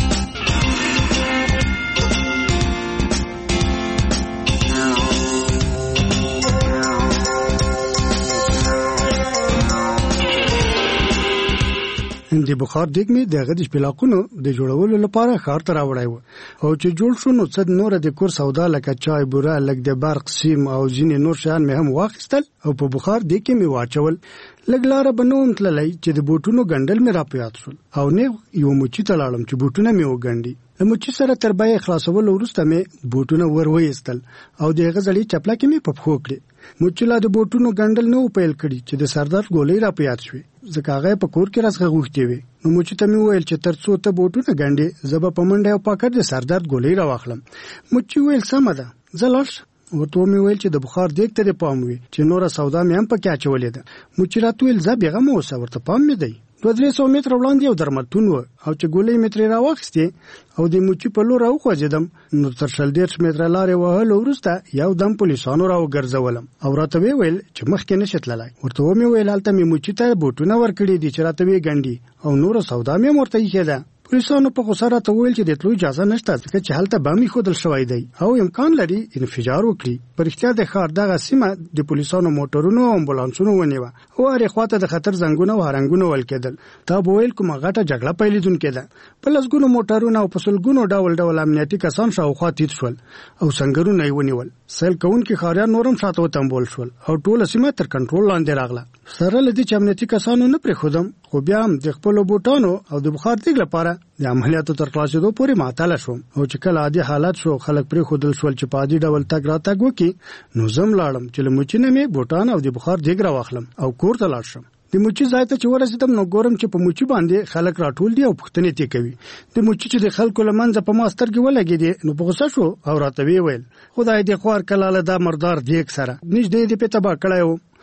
د بخار دیګ می دغه د شپلاقونو د جوړولو لپاره ښار ته راوړی و او چې جوړ شو نو څه نور د کور سودا لکه چای بوره لګ د برق سیم او ځینې نور شیان مې هم واخیستل او په بخار دیګ کې می واچول. لګ لاره بنوم تللی چې د بوټونو ګنډل مې را پیاد شول او نه یو مچی ته لاړم چې بوټونه مې وګنډي. د مچی سره تر بای خلاصول وروسته مې بوټونه ور وېستل او دغه ځړې چپلاکې مې په پخو کړې. مچلا د بوټونو ګنډل نو پیل کړي چې د سردار ګولې را پیاد شوې ځکه هغه په کور کې راځه غوښتي وي. نو مچ ته مې ویل چې ترڅو ته بوټونه ګنډې زبا پمنډه او پاکر د سردار ګولې را واخلم. مچ ویل سم ده زلاش ورته مې ویل چې د بخار دیګ ته پام وي چې نور سودا مې هم پکې اچولې ده. مچ راته ویل زبېغه مو اوسه ورته پام مې دی. 200 متر وړاندې یو درملتون و او چې ګولې متر را واخستې او د موچي په لور راوخوځیدم نو تر 150 متر لارې وهلو وروسته یو دم پولیسانو راوګرځولم او راته ویل چې مخکې نشي تللی. ورته مې ویل هلته مې موچي ته بوټونه ورکړي دي چې راته وی ګنډي او نور سودا مې مرته یې ده. پولیسانو په غوسه راته ویل چې د تلو اجازه نشته ځکه چې هلته بم ایښودل شوی دی او امکان لري انفجار وکړي. په رښتیا د ښار دغه سیمه د پولیسانو موټرونو او امبولانسونو ونیوه او هرې خواته د خطر زنګونه او هرنګونه ول کېدل. تا به ویل کومه غټه جګړه پیلېدونکې ده. په لسګونو موټرونه او په سلګونو ډول ډول امنیتي کسان شاوخوا تېر شول او سنګرونه یې ونیول. سیل کوونکي ښاریان نور هم شاته وتمبول شول او ټوله سیمه تر کنټرول لاندې راغله. سره له دې چې امنیتي کسانو نه پرېښودم خو بیا هم د خپلو بوټانو او د بخار دیګ لپاره د عملیاتو تر خلاصېدو پورې معطله شوم او چې کله عادي حالت شو خلک پرېښودل شول چې په عادي ډول تګ راتګ وکړي نو زم لاړم چې له موچي نه مې بوټان او د بخار دیګ راواخلم او کور ته لاړ شم. د موچي ځای ته چې ورسېدم نو ګورم چې په موچي باندې خلک راټول دي او پوښتنې ترې کوي. د موچي چې د خلکو له منځه په ما سترګې ولګېدې نو په غوسه شو او راته ویې ویل خدای دې خوار کلاله دا مردار دیګ سره نږدې دې پې تباه کړی و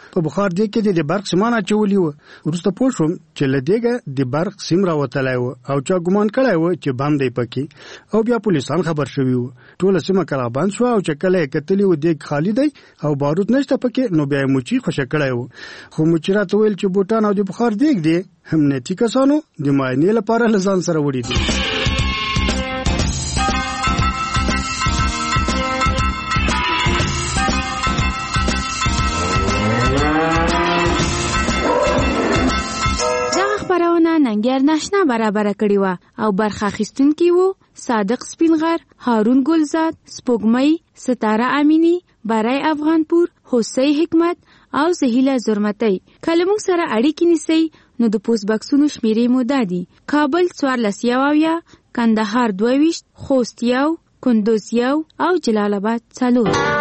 په بخار دې کې د برق سیمان اچولي و. وروسته پوه شوم چې له دېګه د برق سیم راوتلی و او چا ګمان کړی و چې بم دی پکې او بیا پولیسان خبر شوي و. ټوله سیمه کلابند شوه او چې کله یې کتلي و دېګ خالي دی او بارود نشته پکې نو بیا یې موچي خوشه کړی و. خو موچي راته ویل چې بوټان او د بخار دېګ دی امنیتي کسانو د معاینې لپاره له ځان سره وړي دي. ننګر ناشنا برابر کړی و او برخه اخیستونکي وو صادق سپینغر، هارون ګلزاد، سپوږمۍ، ستاره امینی، برای افغانپور، حسی حکمت او زهیله زرمتی. کله موږ سره اړیکې نیسئ نو د پوسټ باکسونو شمیرې مو دادي: کابل 14 کندهار 22 خوست 1 کندوز 1 او جلال آباد 4.